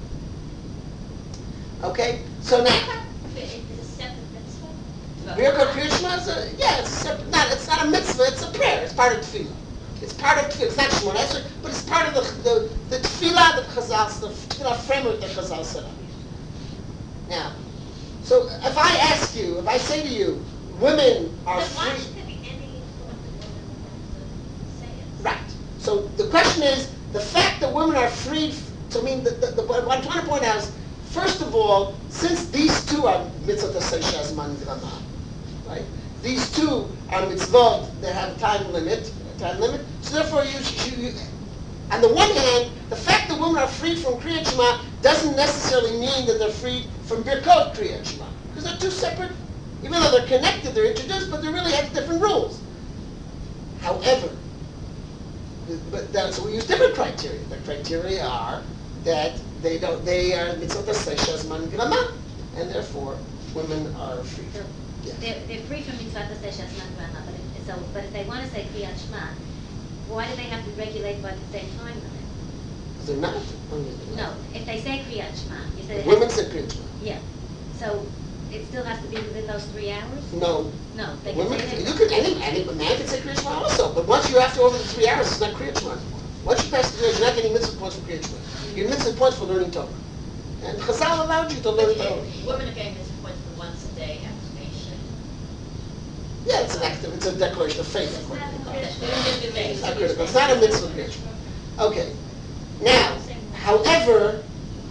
[SPEAKER 1] Okay? So now,
[SPEAKER 4] It's a separate mitzvah.
[SPEAKER 1] Birko Kriyat Shema is a, yeah, it's a separate, not, it's not a mitzvah, it's a prayer. It's part of tefillah. It's part of tefillah. It's not Shemona Esrei, but it's part of the, the, the tefillah that Chazal, the tefillah framework that Chazal set up. Now, so if I ask you, if I say to you, women are
[SPEAKER 4] But why
[SPEAKER 1] free.
[SPEAKER 4] should there be any thought that women have to say it?
[SPEAKER 1] Right. So the question is, the fact that women are freed, to mean, the, the, the, what I'm trying to point out is, first of all, since these two are mitzvot asay man grama, right? These two are mitzvot that have a time limit, a time limit. So therefore, you, you, you, on the one hand, the fact that women are freed from Kriyat Shema doesn't necessarily mean that they're freed from Birkot Kriyat Shema, because they're two separate. Even though they're connected, they're introduced, but they really have different rules. However, but that, so we use different criteria. The criteria are that they don't, they are mitzvot asay man grama, and therefore women are free.
[SPEAKER 5] So
[SPEAKER 1] Yeah.
[SPEAKER 5] they're, they're free from mitzvah to say shasman grandma, but if, so, but if they want to say Kriyat Shema, why do they have to regulate by the same time limit?
[SPEAKER 1] They're not.
[SPEAKER 5] No, if they say Kriyat Shema, you said it
[SPEAKER 1] Women
[SPEAKER 5] has,
[SPEAKER 1] say Kriyat Shema.
[SPEAKER 5] yeah. So it still has to be within those three hours?
[SPEAKER 1] No.
[SPEAKER 5] No, they can
[SPEAKER 1] Women,
[SPEAKER 5] say
[SPEAKER 1] you
[SPEAKER 5] that.
[SPEAKER 1] could, any, any man can say Kriyat Shema also, but once you have to over the three hours, it's not Kriyat Shema anymore. Once you pass the three hours, you're not getting mitzvah points for Kriyat Shema. You're getting mitzvah points for learning Torah. And Chazal allowed you to learn Torah.
[SPEAKER 6] Women are getting mitzvah points for once a day affirmation.
[SPEAKER 1] Yeah, it's an act of, it's a declaration of faith.
[SPEAKER 4] It's not
[SPEAKER 1] according to
[SPEAKER 4] a
[SPEAKER 1] God.
[SPEAKER 4] critical.
[SPEAKER 1] It's not critical. It's not a mitzvah Kriyat Shema. Okay. Now, however,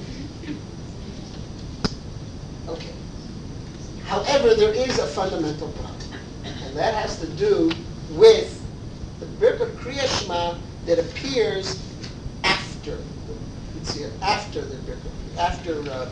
[SPEAKER 1] okay. However, there is a fundamental problem, and that has to do with the Birkat Kriyat Shema that appears after, you see it, after the Birkat, after, um,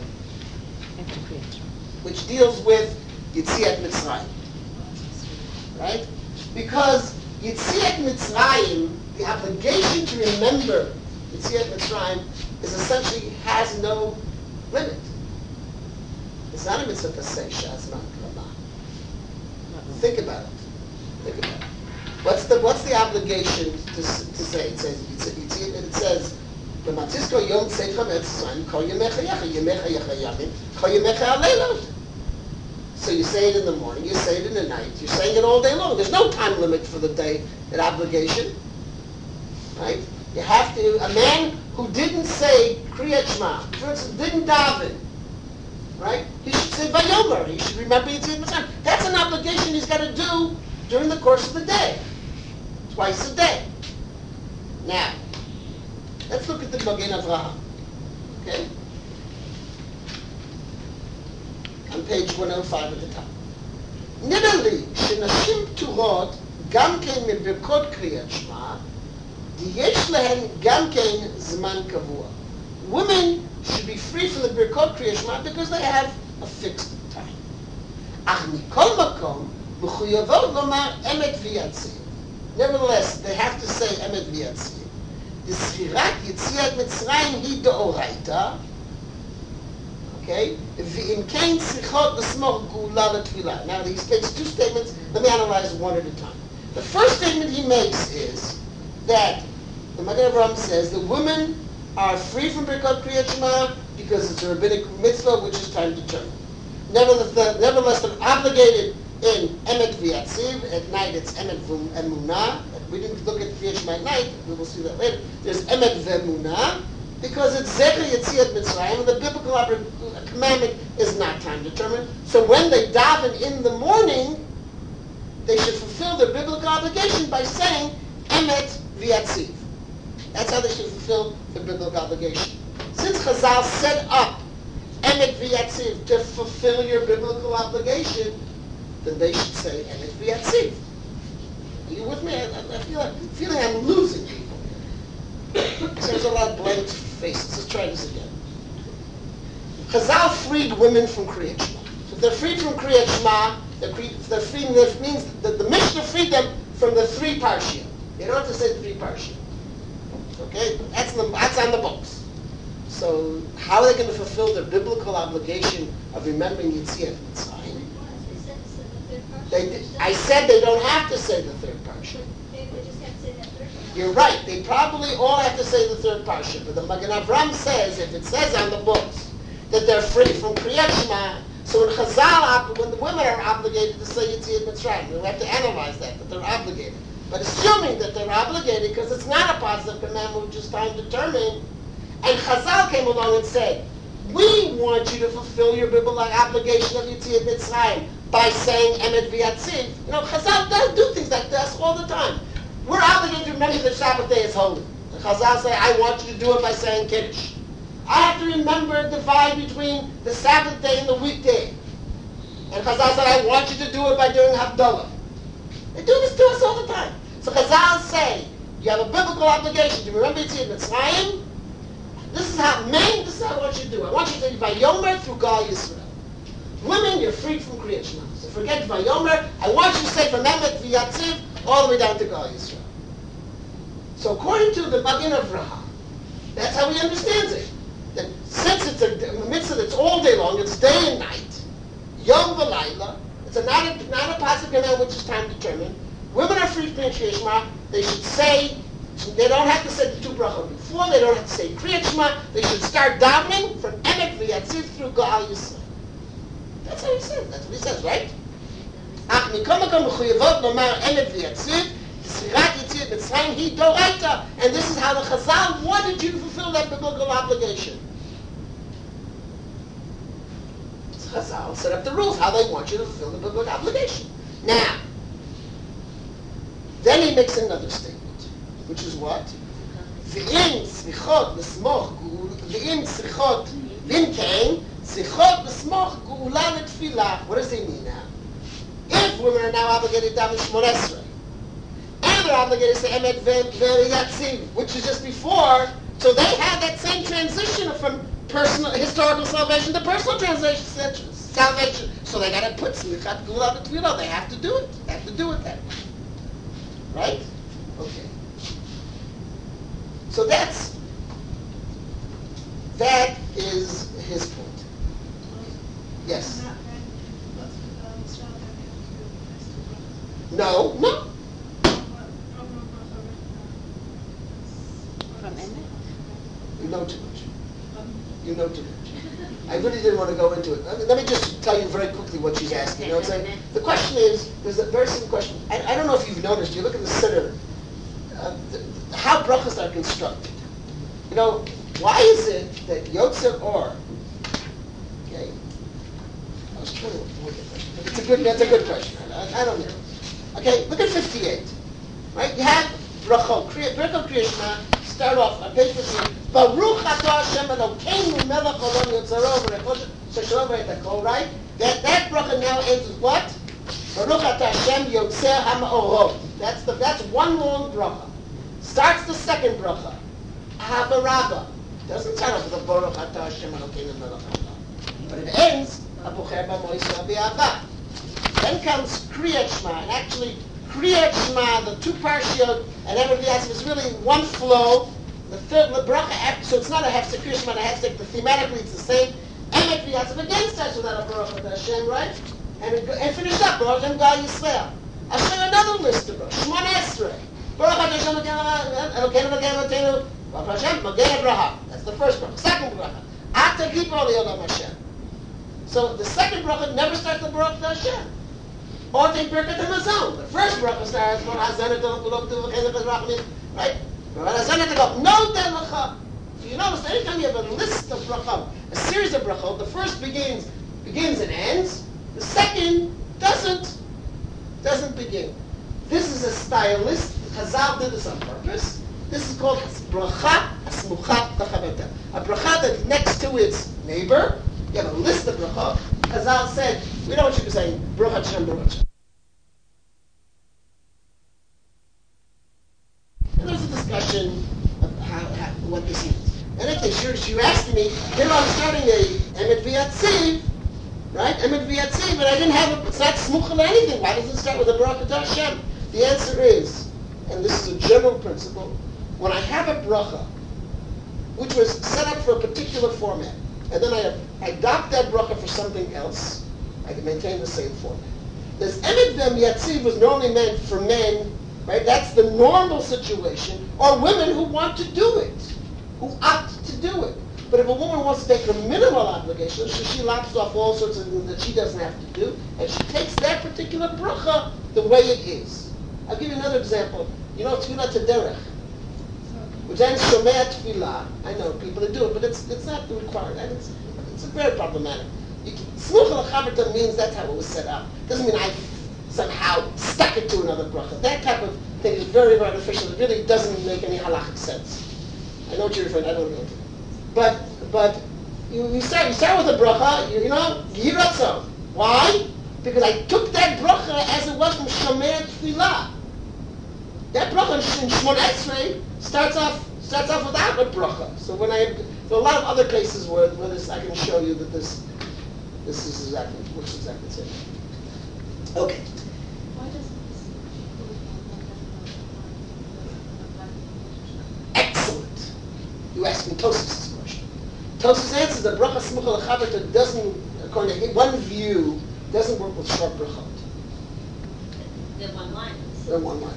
[SPEAKER 1] which deals with Yetziat Mitzrayim, right? Because Yetziat Mitzrayim, the obligation to remember Yetziat Mitzrayim, is essentially has no limit. It's not a mitzvah to say Shazman Krama. Think about it. Think about it. What's the what's the obligation to, s- to say? It says it says B'matzisko Yom Tzeit Chametz Tzayim Kol Yemecha Yecha Yemecha Yecha Yamim Kol Yemecha Aleilot. So you say it in the morning, you say it in the night, you're saying it all day long. There's no time limit for the day, that obligation. Right? You have to, a man who didn't say Kriyat Shema, for instance, didn't daven, right? He should say Vayomer. He should remember Yetziat Mitzrayim. That's an obligation he's got to do during the course of the day, twice a day. Now, let's look at the Magen Avraham. Okay? On page one oh five at the top. נראה לי שנשים פטורות גם כן מברכות קריאת שמע, יש להן גם כן זמן קבוע. Women should be free from the ברכות קריאת שמע because they have a fixed time. אך מכל מקום מחויבות לומר אמת ויציב. Nevertheless, they have to say אמת ויציב. דזכירת יציאת מצרים היא דאורייתא. Okay? ואם כן צריכות לסמוך גאולה לתפילה. Now he makes two statements. Let me analyze one at a time. The first statement he makes is that the Magen Avraham says the women are free from Birkat Kriyat Shema because it's a rabbinic mitzvah which is time determined. Nevertheless, the, nevertheless they're obligated in Emet V'Yatziv. At night it's Emet V'Emunah. We didn't look at Kriyat Shema at night. We will see that later. There's Emet V'Emunah because it's Zecher Yetziat Mitzrayim and the biblical commandment is not time determined. So when they daven in the morning, they should fulfill their biblical obligation by saying Emet V'Yatziv. That's how they should fulfill their biblical obligation. Since Chazal set up Emet V'Yatziv to fulfill your biblical obligation, then they should say Emet V'Yatziv. Are you with me? I, I feel like, feeling I'm losing people. There's a lot of blank faces. Let's try this again. Chazal freed women from Kriyat Shema. So if they're freed from Kriyat Shema, they're, free, they're freed, that means that the Mishnah freed them from the three Parshiyot. You don't have to say the three Parshiyot. Okay? That's, the, that's on the books. So how are they going to fulfill their biblical obligation of remembering Yetziat Mitzrayim? They did, I said they don't have to say the third Parsha. You're right. They probably all have to say the third Parsha. But the Magen Avraham says, if it says on the books that they're free from Kriyat Shema, so when Chazal, when the women are obligated to say Yetziat Mitzrayim, we have to analyze that, that they're obligated. But assuming that they're obligated, because it's not a positive commandment which is time determined, and Chazal came along and said, we want you to fulfill your biblical obligation of Yetziat Mitzrayim by saying Emet V'Yatziv. You know, Chazal does do things like this all the time. We're obligated to remember the Sabbath day is holy. And Chazal say, I want you to do it by saying Kiddush. I have to remember the divide between the Sabbath day and the weekday. And Chazal said, I want you to do it by doing Havdalah. They do this to us all the time. So Chazal say, you have a biblical obligation to remember Yetziat Mitzrayim. This is how, men, this is how I want you to do it. I want you to say Vayomer through Gal Yisrael. Women, you're freed from Kriyat Shema. So forget Vayomer. I want you to say from Emet V'Yatziv all the way down to Gal Yisrael. So according to the Magen Avraham, that's how he understands it. That since it's a mitzvah that's all day long, it's day and night, Yom V'Layla, it's a, not, a, not a positive command which is time determined. Women are free from Kriyat Shema. They should say, they don't have to say the two brachot before, they don't have to say Kriyat Shema. They should start davening from Emet V'Yatziv through Gal Yisrael. That's how he says. That's what he says, right? אך מכל מקום מחויבות לומר אמת ויציב, זכירת יציאת מצרים היא דאורייתא. And this is how the Chazal wanted you to fulfill that biblical obligation. So Chazal set up the rules, how they want you to fulfill the biblical obligation. Now, then he makes another statement, which is what? ואם צריכות לסמוך, ואם צריכות, ואם כן, צריכות לסמוך גאולה לתפילה. What does he mean now? If women are now obligated to daven Shmoneh Esrei, and they're obligated to say Emet V'Yatziv, which is just before, so they had that same transition from personal historical salvation to personal translation salvation. So they got to put Slichat Geulah B'Tfilah. They have to do it. They have to do it that way. Right? Okay. So that's that is his point. Yes. No, no.
[SPEAKER 3] From Emet?
[SPEAKER 1] You know too much. You know too much. I really didn't want to go into it. I mean, let me just tell you very quickly what she's asking. You know what I'm saying? The question is, there's a very simple question. I, I don't know if you've noticed, you look at the Siddur, uh, the, how brachas are constructed. You know, why is it that Yotzer Or, okay, I was trying to avoid that question, but it's a good, that's a good question. I, I don't know. Okay, look at fifty-eight. Right? You have brachot, brachot Kriyashma, start off on page fifty-eight. Baruch atah Hashem Elokeinu melech olam yotzaro v'rechosh sheshalom v'etakol, right? That, that bracha now ends with what? Baruch atah Hashem yotzer ha'ma'orot. That's the, that's one long bracha. Starts the second bracha. Ahava Rabbah. Doesn't start off with a Baruch atah Hashem Elokeinu melech olam. But it ends, Abucher b'moisah v'yavah. Then comes Kriyat Shema, and actually Kriyat Shema, the two parshiot, and everything else is really one flow. The third, the bracha, so it's not a hefsek Kriyat Shema and a hefsek, but thematically it's the same. Emet v'yatzav again starts without a Baruch atah Hashem, right? And it, and finish up, Baruch Hashem Gal Yisrael. I'll show you another list of Baruch, Shemona Esrei. Baruch atah Hashem Elokeinu Elokeinu Elokeinu, Baruch Hashem Magen Avraham. That's the first bracha. Second bracha, Ata Gibo Li'olam Hashem. So the second bracha never starts the Baruch atah Hashem. Or take Birkat HaMazon. The first bracha starts from Hazanet L'Kulok T'V'Chezek L'Rachmin, right? Hazanet L'Kulok, no D'Lecha. So you notice anytime you have a list of brachot, a series of brachot, the first begins begins and ends. The second doesn't doesn't begin. This is a stylist. Chazal did this on purpose. This is called bracha asmuchat tachaveta. A bracha that's next to its neighbor. You have a list of brachot. Chazal said, we know what you were saying, Baruch Hashem, Baruch Hashem. And there's a discussion of how, how what this means. And if they sure you asked me, here I'm starting a Emet V'Yatziv, right? Emet V'Yatziv, but I didn't have a, it's not smuch or anything. Why does it start with a Baruch atah Hashem? The answer is, and this is a general principle, when I have a bracha, which was set up for a particular format, and then I, I adopt that bracha for something else, I can maintain the same format. This Emet V'Yatziv was normally meant for men, right? That's the normal situation, or women who want to do it, who opt to do it. But if a woman wants to take her minimal obligation, so she lops off all sorts of things that she doesn't have to do, and she takes that particular bracha the way it is. I'll give you another example. You know, Tefillah Tederech, which ends Shomea Tefillah. I know people that do it, but it's it's not required. And it's it's very problematic. Smuch al means that's how it was set up. Doesn't mean I somehow stuck it to another bracha. That type of thing is very, very artificial. It really doesn't make any halachic sense. I know what you're referring to. I don't know. But but you, you start you start with a bracha. You, you know, Yiratzo. Why? Because I took that bracha as it was from Shomea Tefillah. That bracha in Shemona Esrei starts off starts off without a bracha. So when I there are a lot of other cases where, where this I can show you that this this is exactly works exactly the same. Okay.
[SPEAKER 2] Why doesn't
[SPEAKER 1] Excellent. You asked me Tosfos' question. Tosfos answers that bracha smucha lechaberta doesn't, according to one view, doesn't work with short brachot.
[SPEAKER 6] They're one-liners.
[SPEAKER 1] They're one-liners.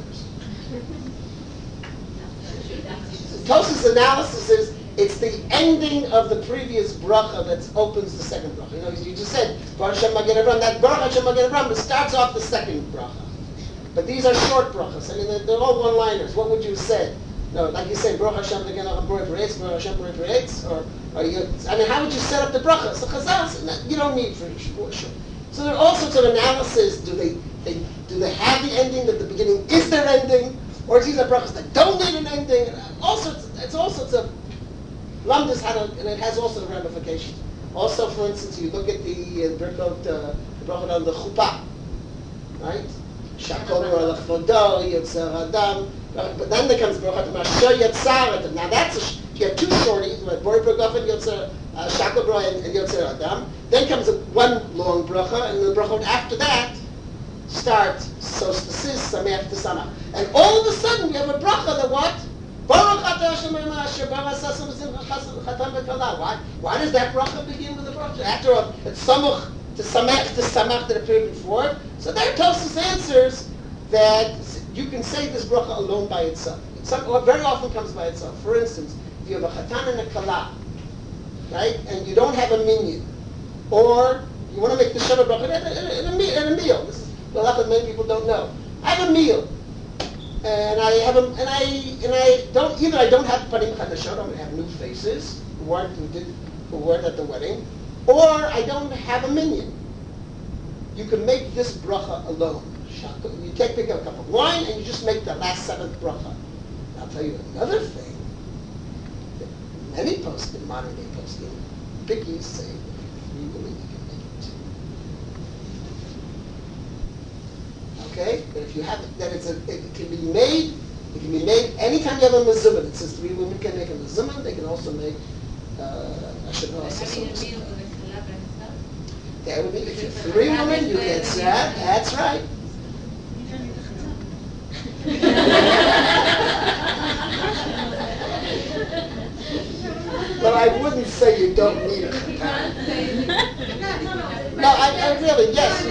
[SPEAKER 1] Tosfos' analysis is it's the ending of the previous bracha that opens the second bracha. You know, you just said Baruch Hashem Magen Avraham. That Baruch Hashem Magen Avraham, it starts off the second bracha. But these are short brachas. I mean, they're, they're all one-liners. What would you say? No, like you say, Baruch Hashem Magen Avraham, Baruch Hashem Baruch Hashem, or or you? I mean, how would you set up the bracha? So Chazal, you don't need for sure. So there are all sorts of analysis. Do they, they do they have the ending at the beginning? Is there ending? Or is these are brachas that don't need an ending? All sorts. It's all sorts of lamdas had a, and it has also ramifications. Also, for instance, you look at the uh, Birkot, uh, the brachot on the chuppah, right? Shakol L'Chvodo, Yotzer Adam. But then there comes brachot Masher Yatzar Adam. Now that's a, you have two shorties, right? Bori Bergof and Yotzer Shakol Bro and Yotzer Adam. Then comes a, one long bracha, and the brachot after that start Sostasis Sameach T'Samach. And all of a sudden we have a bracha that what? Baruch atah Hashem Asher bara sasam v'simcha chatam v'kala. Why? Why does that bracha begin with a bracha? After all, it's samuch to samach to samach that appeared before. So there Tosfos answers that you can say this bracha alone by itself. It some, very often comes by itself. For instance, if you have a chatan and a kala, right? And you don't have a minion, or you want to make the Shabbat bracha in a, in a, meal, in a meal. This is well, that many people don't know. I have a meal, and I have a, and I and I don't either. I don't have panim chadashot. I'm going to have new faces who weren't who did who weren't at the wedding, or I don't have a minion. You can make this bracha alone. You take pick up a cup of wine and you just make the last seventh bracha. I'll tell you another thing. That many poskim, modern day poskim, biggies say three women you can make it. Okay? But if you have it, then it's a, it can be made. It can be made anytime you have a mezuzah. It says three women can make a mezuzah. They can also make uh, a shabbat.
[SPEAKER 2] Having a meal with a challah by itself.
[SPEAKER 1] That would be if you're three women, you get that. That's right. Well, I wouldn't say you don't need a chatana. No, I, I really, yes.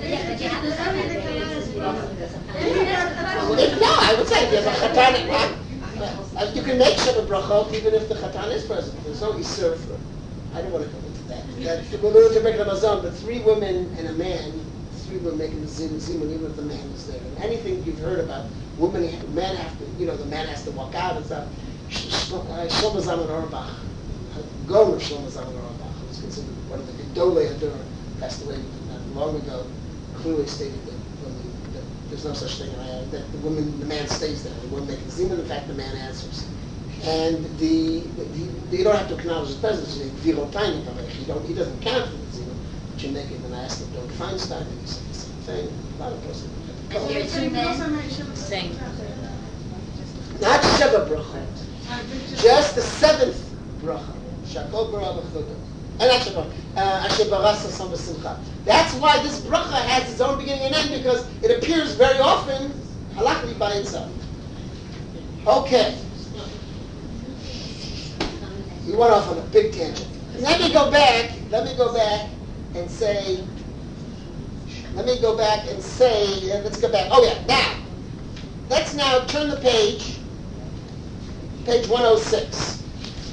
[SPEAKER 1] If, no, I would say there's a chatana. Uh, you can make Shabbat brachot even if the chatana is present. There's no isur for. I don't want to go into that. That we're going to make a mazon, but three women and a man. Three women making the zimun even if the man is there. And anything you've heard about, women, men have to, you know, the man has to walk out and stuff. Shlomo Zalman Auerbach, Gomer Shlomo Zalman Auerbach, who was considered one of the Gedolei Hadur, passed away not long ago, clearly stated that, women, that there's no such thing, and that the woman, the man stays there. The woman making the zimun, in fact, the man answers. And the, the you don't have to acknowledge his presence. You don't, he doesn't count for the zimun. But you make it, and I asked him, Don Feinstein, and he said the same thing. A lot of person.
[SPEAKER 5] And there are two men.
[SPEAKER 3] Same.
[SPEAKER 1] Not Sheva bracha, just the seventh bracha. Shakol bara v'chudah. And not Sheva. Asher baras hasam v'simcha. That's why this bracha has its own beginning and end, because it appears very often halachically by itself. Okay. We went off on a big tangent. Let me go back. Let me go back and say. Let me go back and say. Uh, let's go back. Oh yeah. Now, let's now turn the page. Page one oh six.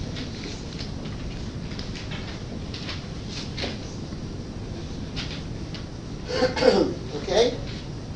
[SPEAKER 1] Okay.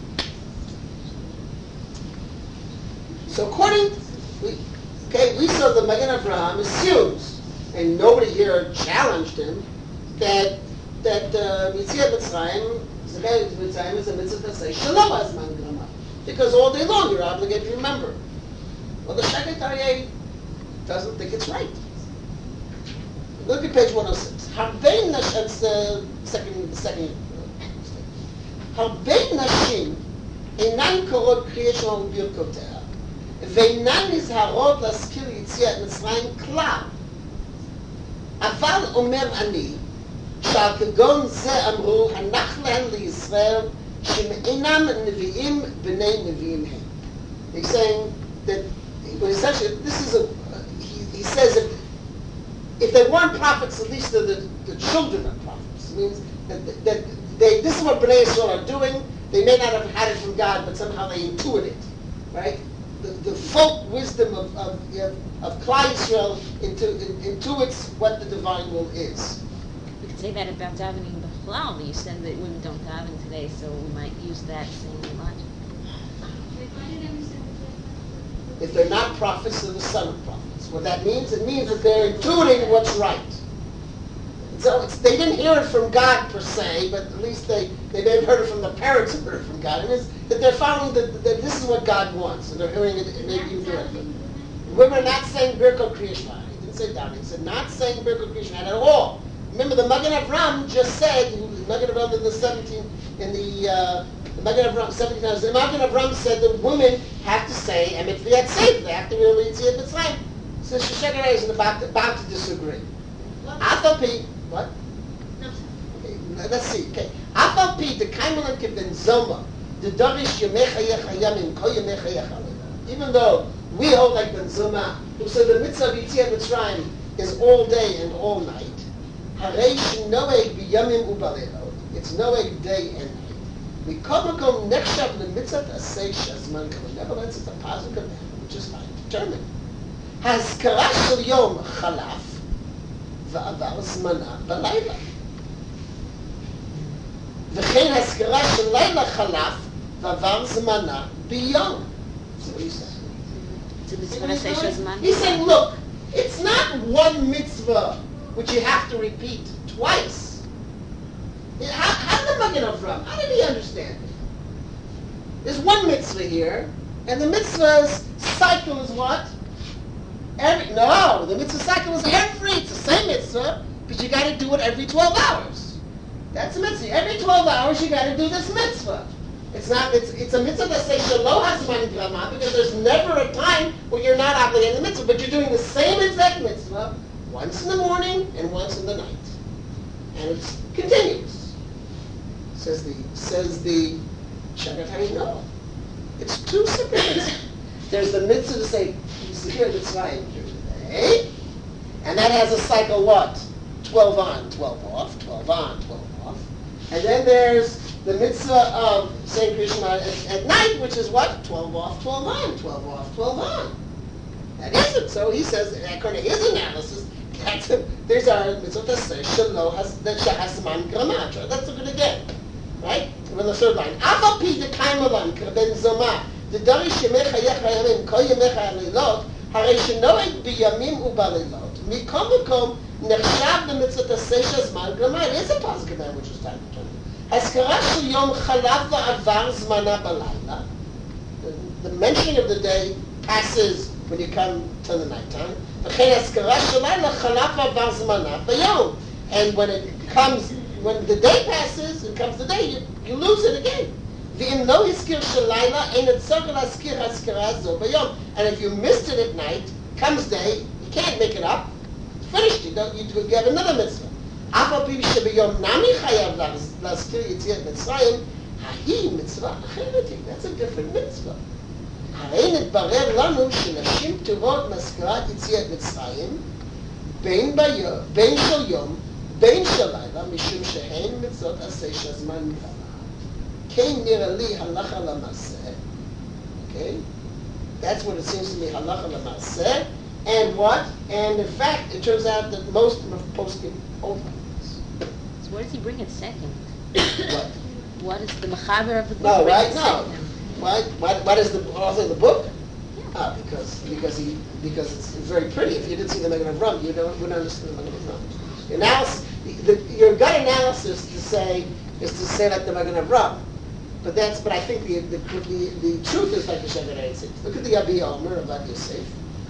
[SPEAKER 1] So according, we, okay, we saw the Magen Avraham assumes, and nobody here challenged him, that that Yetziat Mitzrayim, Zebed Mitzrayim is a mitzvah to say Shalom Azman Grama, because all day long you're obligated to remember. Well, the Sheket Aryeh doesn't think it's right. Look at page one oh six. Harbein Nash, that's the second, the second. Harbein Nashim Einan Korot Kriyashon Birkotea. ואינן נזהרות להזכיר יציאת מצרים כלל. אבל אומר אני, שעל כגון זה אמרו, הנח להן לישראל, שאינם נביאים בני נביאים הם. He's saying that, well, essentially, this is a, he, he says that if they weren't prophets, at least they're the, the children of prophets. It means that, that they, this is what Bnei Yisrael are doing. They may not have had it from God, but somehow they intuit it, right? The, the folk wisdom of of, of Klal Yisrael into, in, intuits what the divine will is.
[SPEAKER 3] We could say that about davening b'chlal, but you said that women don't daven today, so we might use that same logic.
[SPEAKER 1] If they're not prophets, they're the son of prophets. What that means, it means that they're intuiting what's right. So it's, they didn't hear it from God per se, but at least they, they may have heard it from the parents who heard it from God. And it's that they're following that, that this is what God wants, and they're hearing it maybe indirectly. Women are not saying Birkot Kriyashma. He didn't say that. He said not saying Birkot Kriyashma at all. Remember, the Magen Avraham just said, the Magen Avraham in the seventeenth, in the, uh, the Magen Avraham seventeen, the Magen Avraham said that women have to say Emet V'yat Seif. They have to really Yetziat Mitzrayim. So Shoshet is about, about to disagree. Afapi. What?
[SPEAKER 4] No,
[SPEAKER 1] Okay, let's see. Okay. Afapi the Kaimelan Kibben Zoma the Darish Yemecha Yechayamim Ko Yemecha Yechaleva. Even though we hold like Ben Zoma, who said the mitzvah of Yetziat Mitzrayim is all day and all night. Hareish Noeg B'Yamim Ubalehot. It's Noeg day and night. We come come nechshav the mitzvah asay shazman kol. Nevertheless, it's a positive commandment, which is fine determined. Hazkara shel yom chalaf. ועבר זמנה בלילה. וכן הזכרה של לילה חלף ועבר זמנה ביום. So what are you saying?
[SPEAKER 3] It's a mitzvah say shazman.
[SPEAKER 1] He's saying, look, it's not one mitzvah which you have to repeat twice. How, how did the Magen Avraham, how did he understand it? There's one mitzvah here, and the mitzvah's cycle is what? Every, no, the mitzvah cycle is every, it's the same mitzvah, but you got to do it every twelve hours. That's a mitzvah. Every twelve hours you got to do this mitzvah. It's not, it's, it's a mitzvah that says Shelo Hazman Grama, because there's never a time where you're not obligated the mitzvah, but you're doing the same exact mitzvah once in the morning and once in the night. And it's continuous. Says the, says the Shagat Hari, no. It's two separate mitzvahs. There's the mitzvah to say, you see here, Mitzrayim during the day, and that has a cycle what? twelve on, twelve off, twelve on, twelve off. And then there's the mitzvah of saying Krishna at, at night, which is what? twelve off, twelve on, twelve off, twelve on. That isn't. So he says, according to his analysis, that's a, there's our mitzvah that says, Shelo has, that Shahasman Gramatra. That's what we're going to get. Right? From the third line. Aval pi de kaimalan, kreben zoma, the dari shemecha yecha yamim, ko yemecha alilot, הרי שנוהג בימים ובלילות, מכל מקום נחשב במצוות הסשע זמן גרמה. איזה פסוק there which was time determined? הזכרה של יום חלף ועבר זמנה בלילה. The mentioning of the day passes when you come to the night time. וכן הזכרה של לילה חלף ועבר זמנה ביום. And when it comes, when the day passes, it comes the day, you, you lose it again. ואם לא הזכיר של לילה, אין הצורך להזכיר הזכרה הזו ביום. And if you missed it at night, comes day, you can't make it up. It's finished. You don't. You, you have another mitzvah. אף על פי שביום נמי חייב להזכיר יציאת מצרים, ההיא מצווה אחרת. That's a different mitzvah. הרי נתברר לנו שנשים פטורות מזכירת יציאת מצרים, בין ביום, בין של יום, בין של לילה, משום שהן מצוות עשה שהזמן נגמר. כן נראה לי הלכה למעשה. Okay? That's what it seems to me, halacha l'maaseh. And what? And in fact, it turns out that most of poskim hold this.
[SPEAKER 3] So where does he bring it second?
[SPEAKER 1] What?
[SPEAKER 3] What is the mechaber of the book?
[SPEAKER 1] No,
[SPEAKER 3] bring
[SPEAKER 1] right?
[SPEAKER 3] it
[SPEAKER 1] No.
[SPEAKER 3] second?
[SPEAKER 1] Why? Why? Why does the author of the book?
[SPEAKER 3] Yeah.
[SPEAKER 1] Ah, because because he because it's very pretty. If you didn't see the Magen Avraham, you don't wouldn't understand the Magen Avraham. The analysis, the, the, your gut analysis to say is to say like the Magen Avraham. But that's, but I think the the, the, the truth is like the Shevet Eitzit. Look at the Abi Omer about Yosef.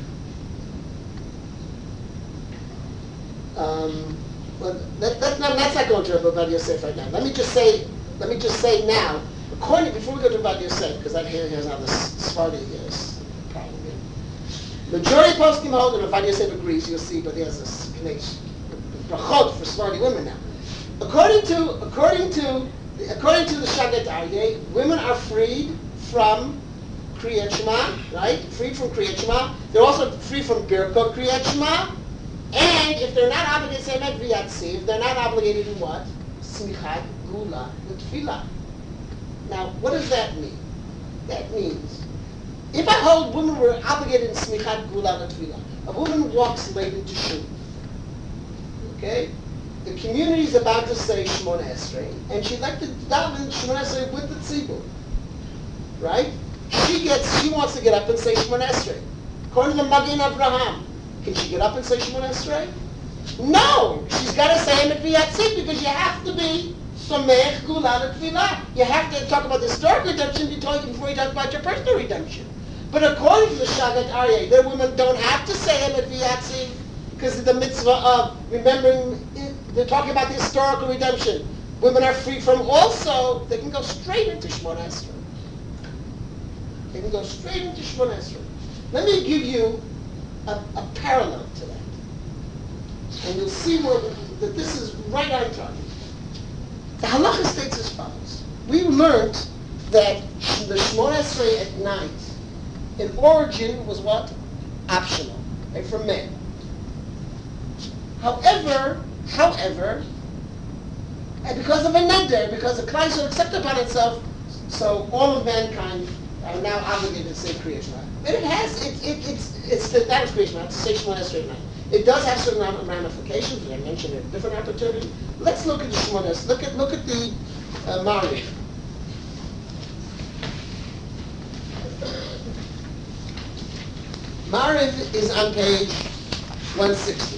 [SPEAKER 1] Um, well, that, that's not that's not going to about Yosef right now. Let me just say, let me just say now. According before we go to about Yosef, because that here here's how the Sephardi is problem. Majority of poskim hold, and if Avad Yosef agrees, you'll see. But he has a connection, brachot for Sephardi women now. According to according to According to the Shagat Aryeh, women are freed from Kriyat Shema, right? Freed from Kriyat Shema. They're also free from Birkot Kriyat Shema. And if they're not obligated to say V'yat Tziv, they're not obligated in what? Smichat, Gula, and Tefillah. Now, what does that mean? That means, if I hold women were obligated in Smichat, Gula, and Tefillah, a woman walks late into Shul, okay? The community is about to say Shemona Esrei, and she'd like to daven Shemona Esrei with the tzibur, right? She gets, she wants to get up and say Shemona Esrei. According to Magen Avraham, can she get up and say Shemona Esrei? No, she's got to say Emet V'yat Tziv because you have to be Somech Gula Tefillah. You have to talk about the historical redemption before you talk about your personal redemption. But according to the Shagat Aryeh, the women don't have to say Emet V'yat Tziv because of the mitzvah of remembering. They're talking about the historical redemption. Women are free from also, they can go straight into Shemona Esrei. They can go straight into Shemona Esrei. Let me give you a, a parallel to that. And you'll see where, that this is right on target. The halacha states as follows. We learned that the Shemona Esrei at night, in origin, was what? Optional, right, for men. However, However, and because of a neder, because the Klal Yisrael accepted upon itself, so all of mankind are now obligated to say Kriya Shema. But it has, it, it, it's, it's the, that was Kriya Shema. It's say Shemona Esrei night. It does have certain ram- ramifications that I mentioned at a different opportunity. Let's look at the Shemona Esrei. Look at look at the uh, Mariv. Mariv is on page one sixty.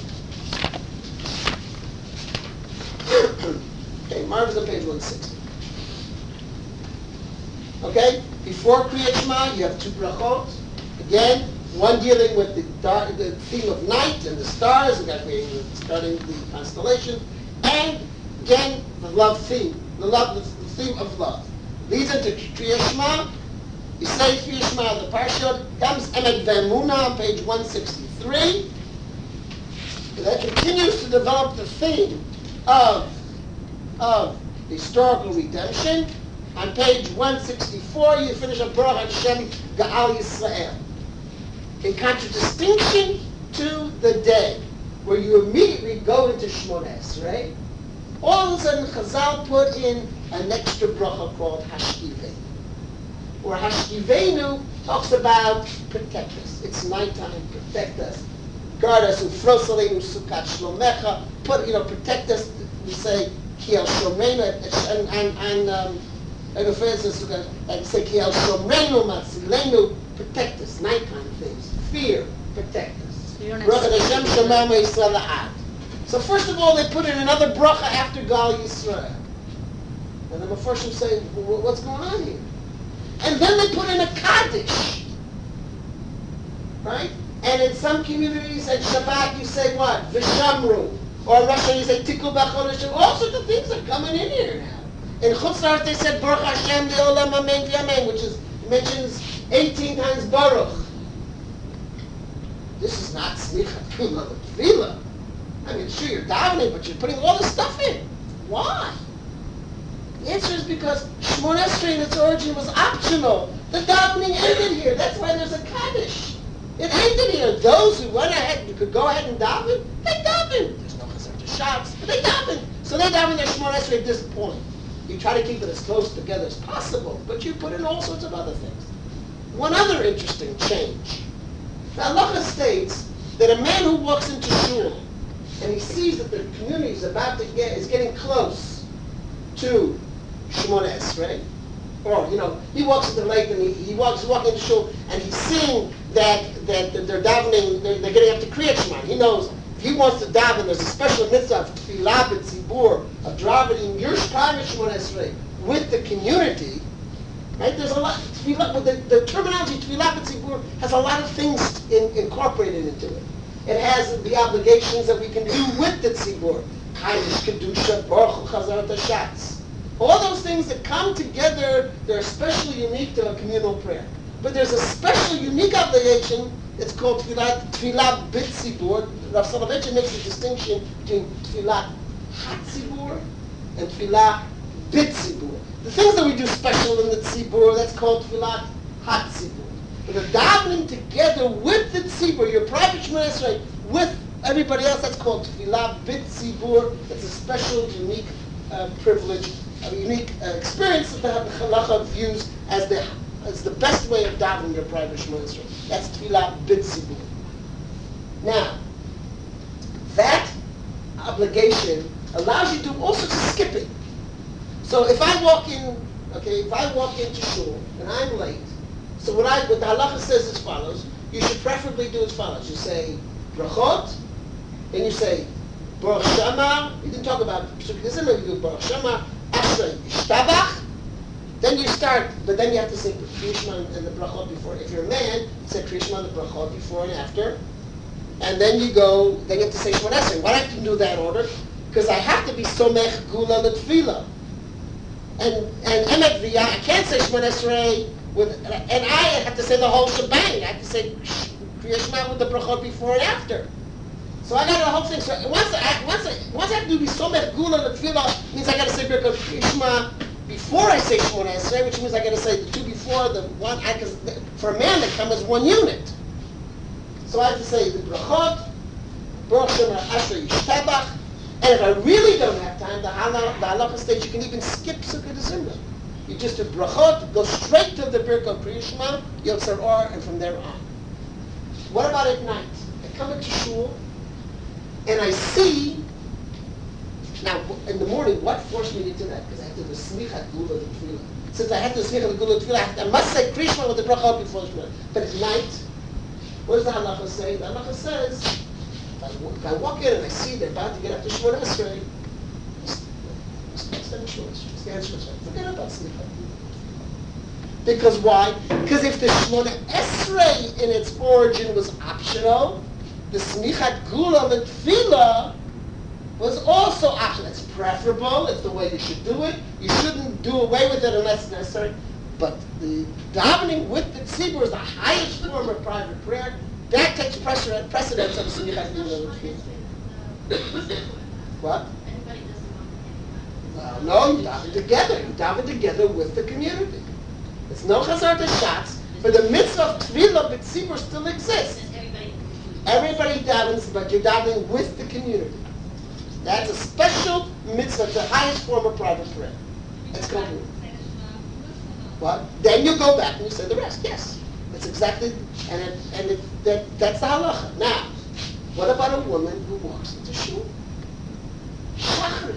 [SPEAKER 1] Okay, Mariv is on page one sixty. Okay, before Kriyat Shema, you have two brachot. Again, one dealing with the, dark, the theme of night and the stars, we got starting the constellation, and again the love theme, the love, the, the theme of love. Leads into Kriyat Shema. You say Kriyat Shema, the parsha comes Emet Ve'emunah on page one sixty-three. And that continues to develop the theme of of the historical redemption. On page one sixty-four, you finish a Baruch Hashem Ga'al Yisrael. In contradistinction to the day where you immediately go into Shemona Esrei, all of a sudden Chazal put in an extra bracha called Hashkivenu, where Hashkivenu talks about protect us. It's nighttime, protect us. Guard us, Ufros Aleinu Sukat Shlomecha, put, you know, protect us. We say, Ki El Shomreinu, and, and, and um, and the friends and say, Ki El Shomreinu Matzilenu, protect us, nighttime things. Fear, protect us.
[SPEAKER 3] You don't have
[SPEAKER 1] Bracha
[SPEAKER 3] to-
[SPEAKER 1] Hashem Shema Yisrael Ad. So first of all, they put in another bracha after Gal Yisrael. And the Mefarshim say, well, what's going on here? And then they put in a Kaddish. Right? And in some communities, at Shabbat, you say what? Vishamru. Or in Russia, you say Tikku B'Chodesh. All sorts of things are coming in here now. In Chutz La'aretz, they said Baruch Hashem Le'olam Amen V'Amen, which is mentions eighteen times Baruch. This is not Smicha Tefillah Tefillah. I mean, sure, you're davening, but you're putting all this stuff in. Why? The answer is because Shemona Esrei in its origin was optional. The davening ended here. That's why there's a Kaddish. It ended here. Those who went ahead, you could go ahead and daven, they daven. There's no Chazar to shots, but they daven. So they daven their Shemona Esrei at this point. You try to keep it as close together as possible, but you put in all sorts of other things. One other interesting change. The halacha states that a man who walks into shul and he sees that the community is about to get is getting close to Shemona Esrei, or you know, he walks into the lake and he, he walks walking into shul and he's seeing that that, that they're davening, they're, they're getting up to Kriyat Shema. He knows if he wants to daven, there's a special mitzvah of tefillah b'tzibur, of davening Yersh Time Shemona Esrei with the community. Right? There's a lot. Tefillah, the, the terminology tefillah b'tzibur has a lot of things in, incorporated into it. It has the obligations that we can do with the tzibur. Kaidish, kedusha, baruch hu, chazarat hashatz. All those things that come together, they're especially unique to a communal prayer. But there's a special, unique obligation. It's called tefillah, tefillah b'tzibur. Rav Soloveitchik makes a distinction between tefillah hatzibur and tefillah b'tzibur. The things that we do special in the tzibur, that's called tefillah hatzibur. But the davening together with the tzibur, your private Shemona Esrei, with everybody else, that's called tefillah b'tzibur. It's a special, unique uh, privilege, a unique uh, experience that the halacha views as the as the best way of davening your private Shemona Esrei. That's tefillah b'tzibur. Now, that obligation allows you to also to skip it. So if I walk in, okay, if I walk into shul and I'm late, so what I what the halacha says is as follows: you should preferably do as follows. You say brachot, then you say Baruch Shema. You didn't talk about Pesukism, but you do Baruch Shema, Ashrei Yishtabach. Then you start, but then you have to say Kriya Shema and the brachot before. If you're a man, say Kriya Shema and the brachot before and after. And then you go, then you have to say Shemona Esrei. Why do I have to do that order? Because I have to be somech gula l'tefillah. And and emet v'yah, I can't say Shemona Esrei with, and I have to say the whole shebang. I have to say Kriya Shema with the brachot before and after. So I got the whole thing. So once I once I once I have to be somech gula l'tefillah, means I got to say Birkat Kriya Shema before I say Shemona Esrei, which means I got to say the two before the one. I cause for a man, they come as one unit. So I have to say the brachot, Baruch Shema Ashrei Yishtabach, and if I really don't have time, the halacha, the halacha states you can even skip Sukkot Zimra. You just do brachot, go straight to the Birkat Kriya Shema, Yotzar Or, and from there on. What about at night? I come into shul, and I see, now in the morning, what forced me into that? Because I had to do smicha gula the tefillah. Since I had to smicha the gula tefillah, I, have to, I must say Krishma with the brachot before Shema. But at night, what does the halacha say? The halacha says, if I, if I walk in and I see they're about to get up to Shemona Esrei, forget about smicha. Because why? Because if the Shemona Esrei in its origin was optional, the Smicha Gula the Tefillah was also optional. It's preferable. It's the way you should do it. You shouldn't do away with it unless necessary. But the davening with the tzibur is the highest form of private prayer. That takes precedence precedence of the Smicha Gula the Tefillah. What?
[SPEAKER 4] Everybody doesn't want to.
[SPEAKER 1] Well, no, you daven together. You daven together with the community. It's no chazar to shots, but the mitzvah of tefillah b'tzibur still exists.
[SPEAKER 4] Everybody.
[SPEAKER 1] Everybody davens, but you're davening with the community. That's a special mitzvah, the highest form of private prayer. Let's go through it. What? Then you go back and you say the rest. Yes, that's exactly, and it, and it, that that's the halacha. Now, what about a woman who walks into shul? Shachrit,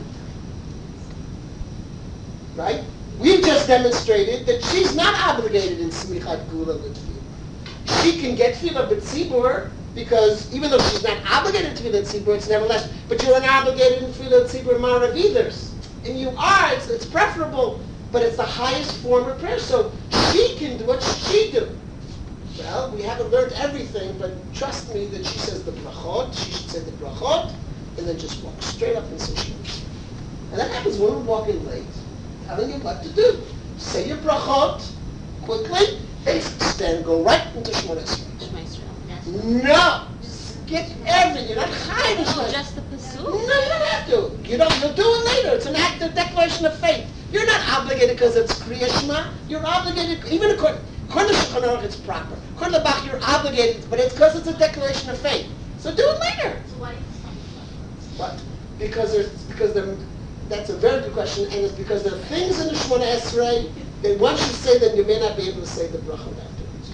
[SPEAKER 1] right? We've just demonstrated that she's not obligated in Smichat Gula L'Tefillah. She can get Tefillah B'Tzibur because even though she's not obligated to Tefillah B'Tzibur, it's nevertheless, but you're not obligated in Tefillah B'Tzibur Marav either. And you are, it's, it's preferable, but it's the highest form of prayer. So she can do what she do. Well, we haven't learned everything, but trust me that she says the brachot, she should say the brachot, and then just walk straight up and say Shema. And that happens when we walk in late. Telling you what to do. Say your brachot quickly, and then go right into Shemona Esrei.
[SPEAKER 3] Shema Yisrael.
[SPEAKER 1] No! Get everything. You're not hiding.
[SPEAKER 3] Oh, just the pasuk?
[SPEAKER 1] No, you don't have to. You don't. You'll do it later. It's an act of declaration of faith. You're not obligated because it's Kriya Shema. You're obligated, even according, according to Shulchan Aruch, it's proper. According to Bach, you're obligated, but it's because it's a declaration of faith. So do it later.
[SPEAKER 4] So why do you say
[SPEAKER 1] What? Because there's because there. That's a very good question, and it's because there are things in the Shemona Esrei that once you say them, you may not be able to say the brachot afterwards.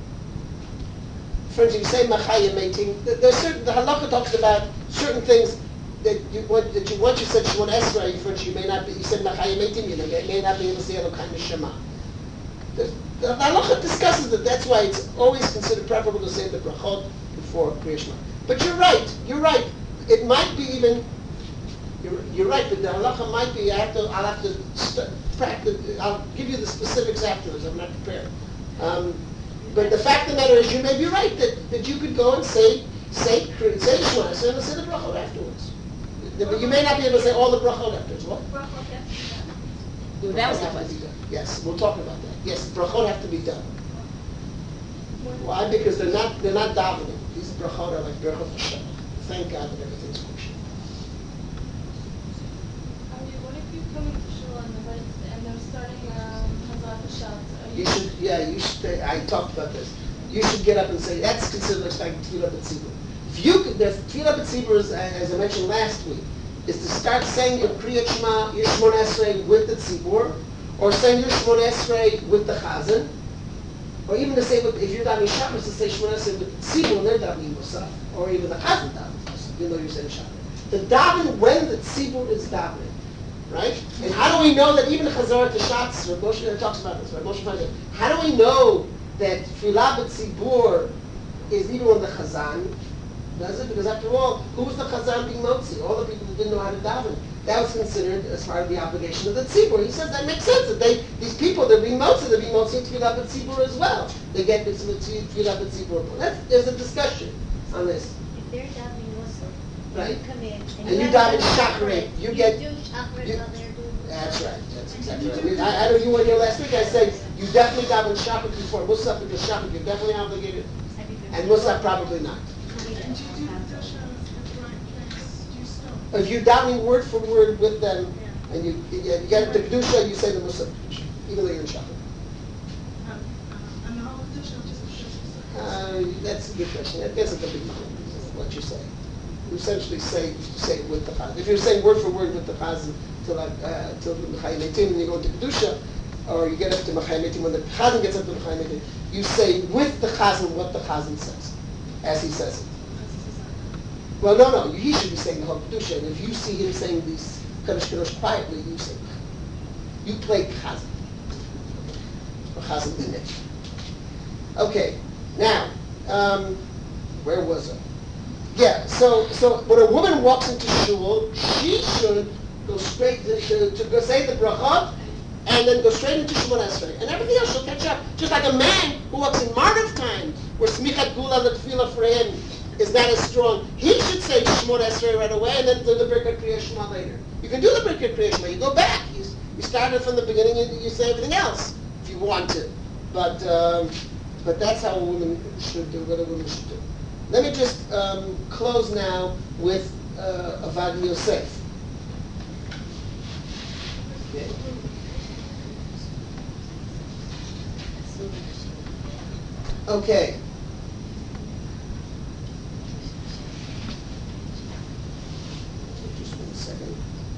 [SPEAKER 1] For instance, you say Machayim Meitim. There's certain the halakha talks about certain things that you want that you once you said Shemona Esrei, for instance, you may not be. You said Machayim Meitim, you may, may not be able to say Elokai Neshama. The, the halakha discusses that. That's why it's always considered preferable to say the brachot before Kriya Shema. But you're right. You're right. It might be even. You're, you're right, but the halacha might be. I have to. I'll have to st- practice. I'll give you the specifics afterwards. I'm not prepared. Um, but the fact of the matter is, you may be right that, that you could go and say say say Shema, say and say the brachot afterwards. But you may not be able to say all the brachot afterwards. What?
[SPEAKER 4] brachot has to be done?
[SPEAKER 3] That was the
[SPEAKER 1] Brachot have to be
[SPEAKER 3] question.
[SPEAKER 1] done. Yes, we'll talk about that. Yes, brachot have to be done. Why? Because they're not they're not davening. These brachot are like brachot Hashem. Thank God that everything's kosher.
[SPEAKER 2] What if you come into shul and they're, and they're starting um, Hazat Hashat?
[SPEAKER 1] You should, yeah, you should, I talked about this. You should get up and say, that's considered like Tefillah B'Tzibur. If you could, the Tefillah B'Tzibur, is, as I mentioned last week, is to start saying your Kriyat Shema, your Shemona Esrei with the Tzibur, or saying your Shemona Esrei with the Chazan, or even to say, with, if you're davening Shabbos, to say Shemona Esrei with the Tzibur, and they're davening Musaf, or even the Chazan davening Musaf, even though you're saying Shabbos. The daven when the Tzibur is davening. Right? And how do we know that even Chazar to Shatz, Rav Moshe talks about this, Rav Moshe finds it. How do we know that Tfilah B'Tzibur is even when the Chazan does it? Because after all, who was the Chazan being Motzi? All the people who didn't know how to daven. That was considered as part of the obligation of the Tzibur. He says that makes sense. That they, these people, they're being Motzi, they're being Motzi Tfilah B'Tzibur as well. They get this Tfilah B'Tzibur. That's, there's a discussion on this.
[SPEAKER 5] If they're davening Musaf,
[SPEAKER 1] Right.
[SPEAKER 5] you come in and,
[SPEAKER 1] And you
[SPEAKER 5] have
[SPEAKER 1] daven
[SPEAKER 5] a
[SPEAKER 1] Shachrit, you
[SPEAKER 5] you
[SPEAKER 1] get-
[SPEAKER 5] do Shachrit
[SPEAKER 1] you-
[SPEAKER 5] while they're doing Musaf.
[SPEAKER 1] That's right. That's exactly right. I, mean, I, I know you were here last week. I said you definitely daven Shabbat before Musaf because Shabbat you're definitely obligated, and Musaf probably not.
[SPEAKER 2] And you do the Dasha at the right place. Do you stop?
[SPEAKER 1] If you're davening word for word with them, and you you, you get the kedusha, you say the Musaf, even though you're in Shabbat.
[SPEAKER 2] Um, um, and the whole Dasha just just-
[SPEAKER 1] Uh, that's a good question. That isn't a big deal. What you say. You essentially say you say it with the chazan. If you're saying word for word with the chazan till like uh, till the Mechayim Eitim, and you go into kedusha, or you get up to Mechayim Eitim when the chazan gets up to Mechayim Eitim, you say with the chazan what the chazan says. as he says it. Well, no, no, he should be saying the whole Kedusha, and if you see him saying these Kaddish Kaddish quietly, you say, you play Chazan. Or Chazan Dinit. Okay, now, um, where was I? Yeah, so so when a woman walks into shul, she should go straight to, to, to go say the brachot, and then go straight into Shemona Esrei. And everything else she'll catch up. Just like a man who walks in Margav time, where Smichat Gula, the tefillah for him, is not as strong. He should say Shemona Esrei right away, and then do the Birkat Kriya Shema later. You can do the Birkat Kriya Shema. You go back. You, you started from the beginning, and you say everything else, if you want to. But um, but that's how a woman should do, what a woman should do. Let me just um, close now with uh, Avad Yosef. Okay. Okay. Just one second.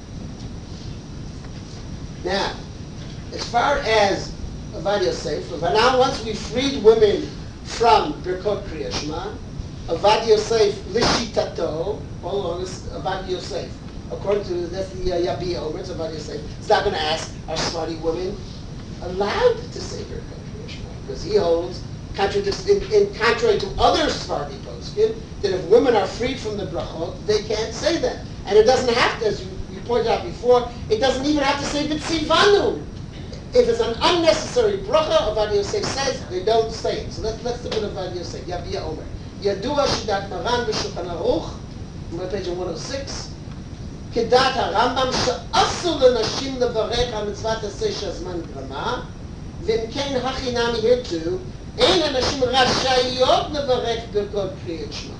[SPEAKER 1] Now, as far as Avad Yosef, now once we freed women from Birkot Kriya Shema, Avad Yosef Lishitato, all along is Avad Yosef. According to that's the uh, Yabi Omer, it's Avad Yosef. He's not going to ask, are Sephardi women allowed to say Birkot Kriya Shema? Because he holds, contrary to, in, in contrary to other Sephardi poskim, that if women are freed from the brachot, they can't say that. And it doesn't have to, as you, you pointed out before, it doesn't even have to say B'tzivanu. If it's an unnecessary bracha, Avad Yosef says, they don't say it. So let's, let's look at Avad Yosef, Yabi Omer. Yadua Shidat Maran B'Shulchan Aruch, on page one oh six, כדעת הרמב"ם שאסור לנשים לברך על מצוות עשה שהזמן גרמה, ואם כן הכי נמי here too, אין הנשים רשאיות לברך ברכות קריאת שמע.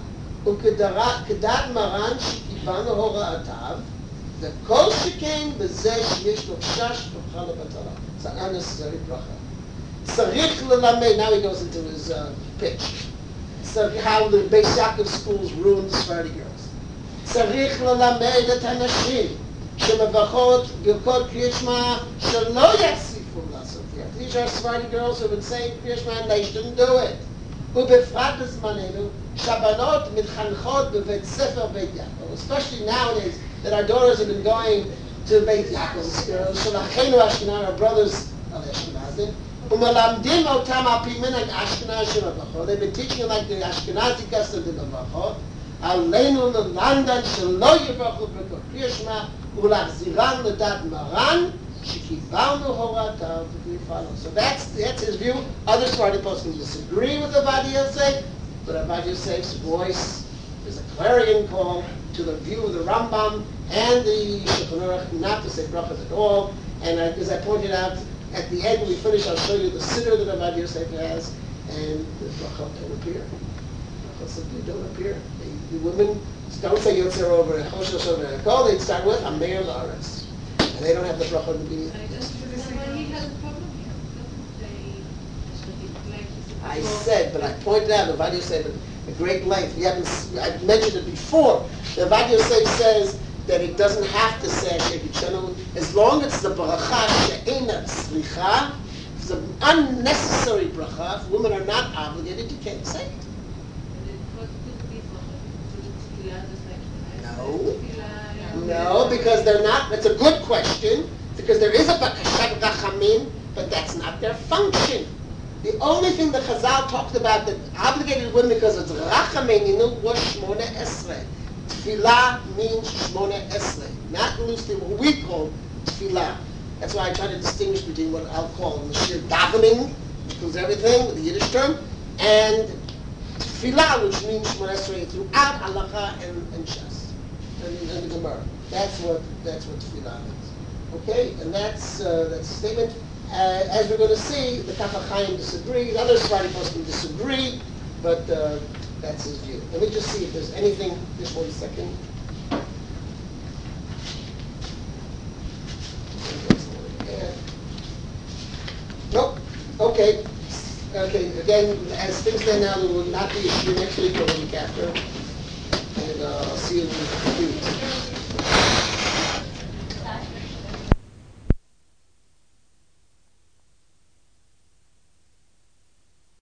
[SPEAKER 1] וכדעת מרן שקיבלנו הוראותיו, וכל שכן בזה שיש לו חשש תוכל לבטלה. It's an unnecessary bracha. צריך ללמד, now he goes into his uh, pitch. So how the Beis Yaakov schools ruin the Sephardi girls. צריך ללמד את הנשים שמברכות ברכות קריאת שמע שלא יצליחו לעשות את. These are Sephardi girls who have been saying קריאת שמע and they shouldn't do it. ובפרט בזמננו שהבנות מתחנכות בבית ספר בית יעקב, especially nowadays that our daughters have been going to Beit Yaakov's girls, של אחינו האשכנזים, our brothers of Ashkenazim, ומלמדים אותם על פי מנהג אשכנז של הברכות. They've been teaching like the Ashkenazi custom of the ברכות. עלינו ללמדן שלא יברכו ברכות קריאת שמע ולהחזירן לדעת מרן שקיבלנו הוראותיו ופעלנו. So that's that's his view. Other Sephardi poskim disagree with Avad Yosef, but Avad Yosef's voice is a clarion call to the view of the Rambam and the Shulchan Aruch not to say brachas at all. And I, as I pointed out at the end, when we finish, I'll show you the siddur that Avad Yosef has, and the brachot don't appear. Brachot simply don't appear. The women don't say Yotzer over a Choshesh over a Kol, they start with Ameir La'aretz. And they don't have the bracha to be. I said, but I pointed out, the Avad Yosef at great length. We haven't, I mentioned it before. The Avad Yosef says that it doesn't have to say Shekhichanu, as long as the bracha she'ena tzricha, if it's an unnecessary bracha, if women are not obligated, you can't say it. No, no, because they're not. That's a good question, because there is a bakashat rachamim, but that's not their function. The only thing that Chazal talked about that obligated women because it's rachamim was shmona esrei. Tefillah means shmona esrei, not loosely what we call tefillah. That's why I try to distinguish between what I'll call the sheer davening, which includes everything with the Yiddish term, and tefillah, which means shmona esrei throughout halacha and, and shas. And, and the Gemara. That's what that's what tefillah is. Okay, and that's uh, that's a statement. Uh, as we're going to see, the Kaf HaChaim disagrees. Other Sephardi Poskim disagree, but uh, that's his view. Let me just see if there's anything. Just one second. Nope. Okay. Okay. Again, as things stand now, there will not be a issue next week or the week after. And uh, I'll see you in a few weeks.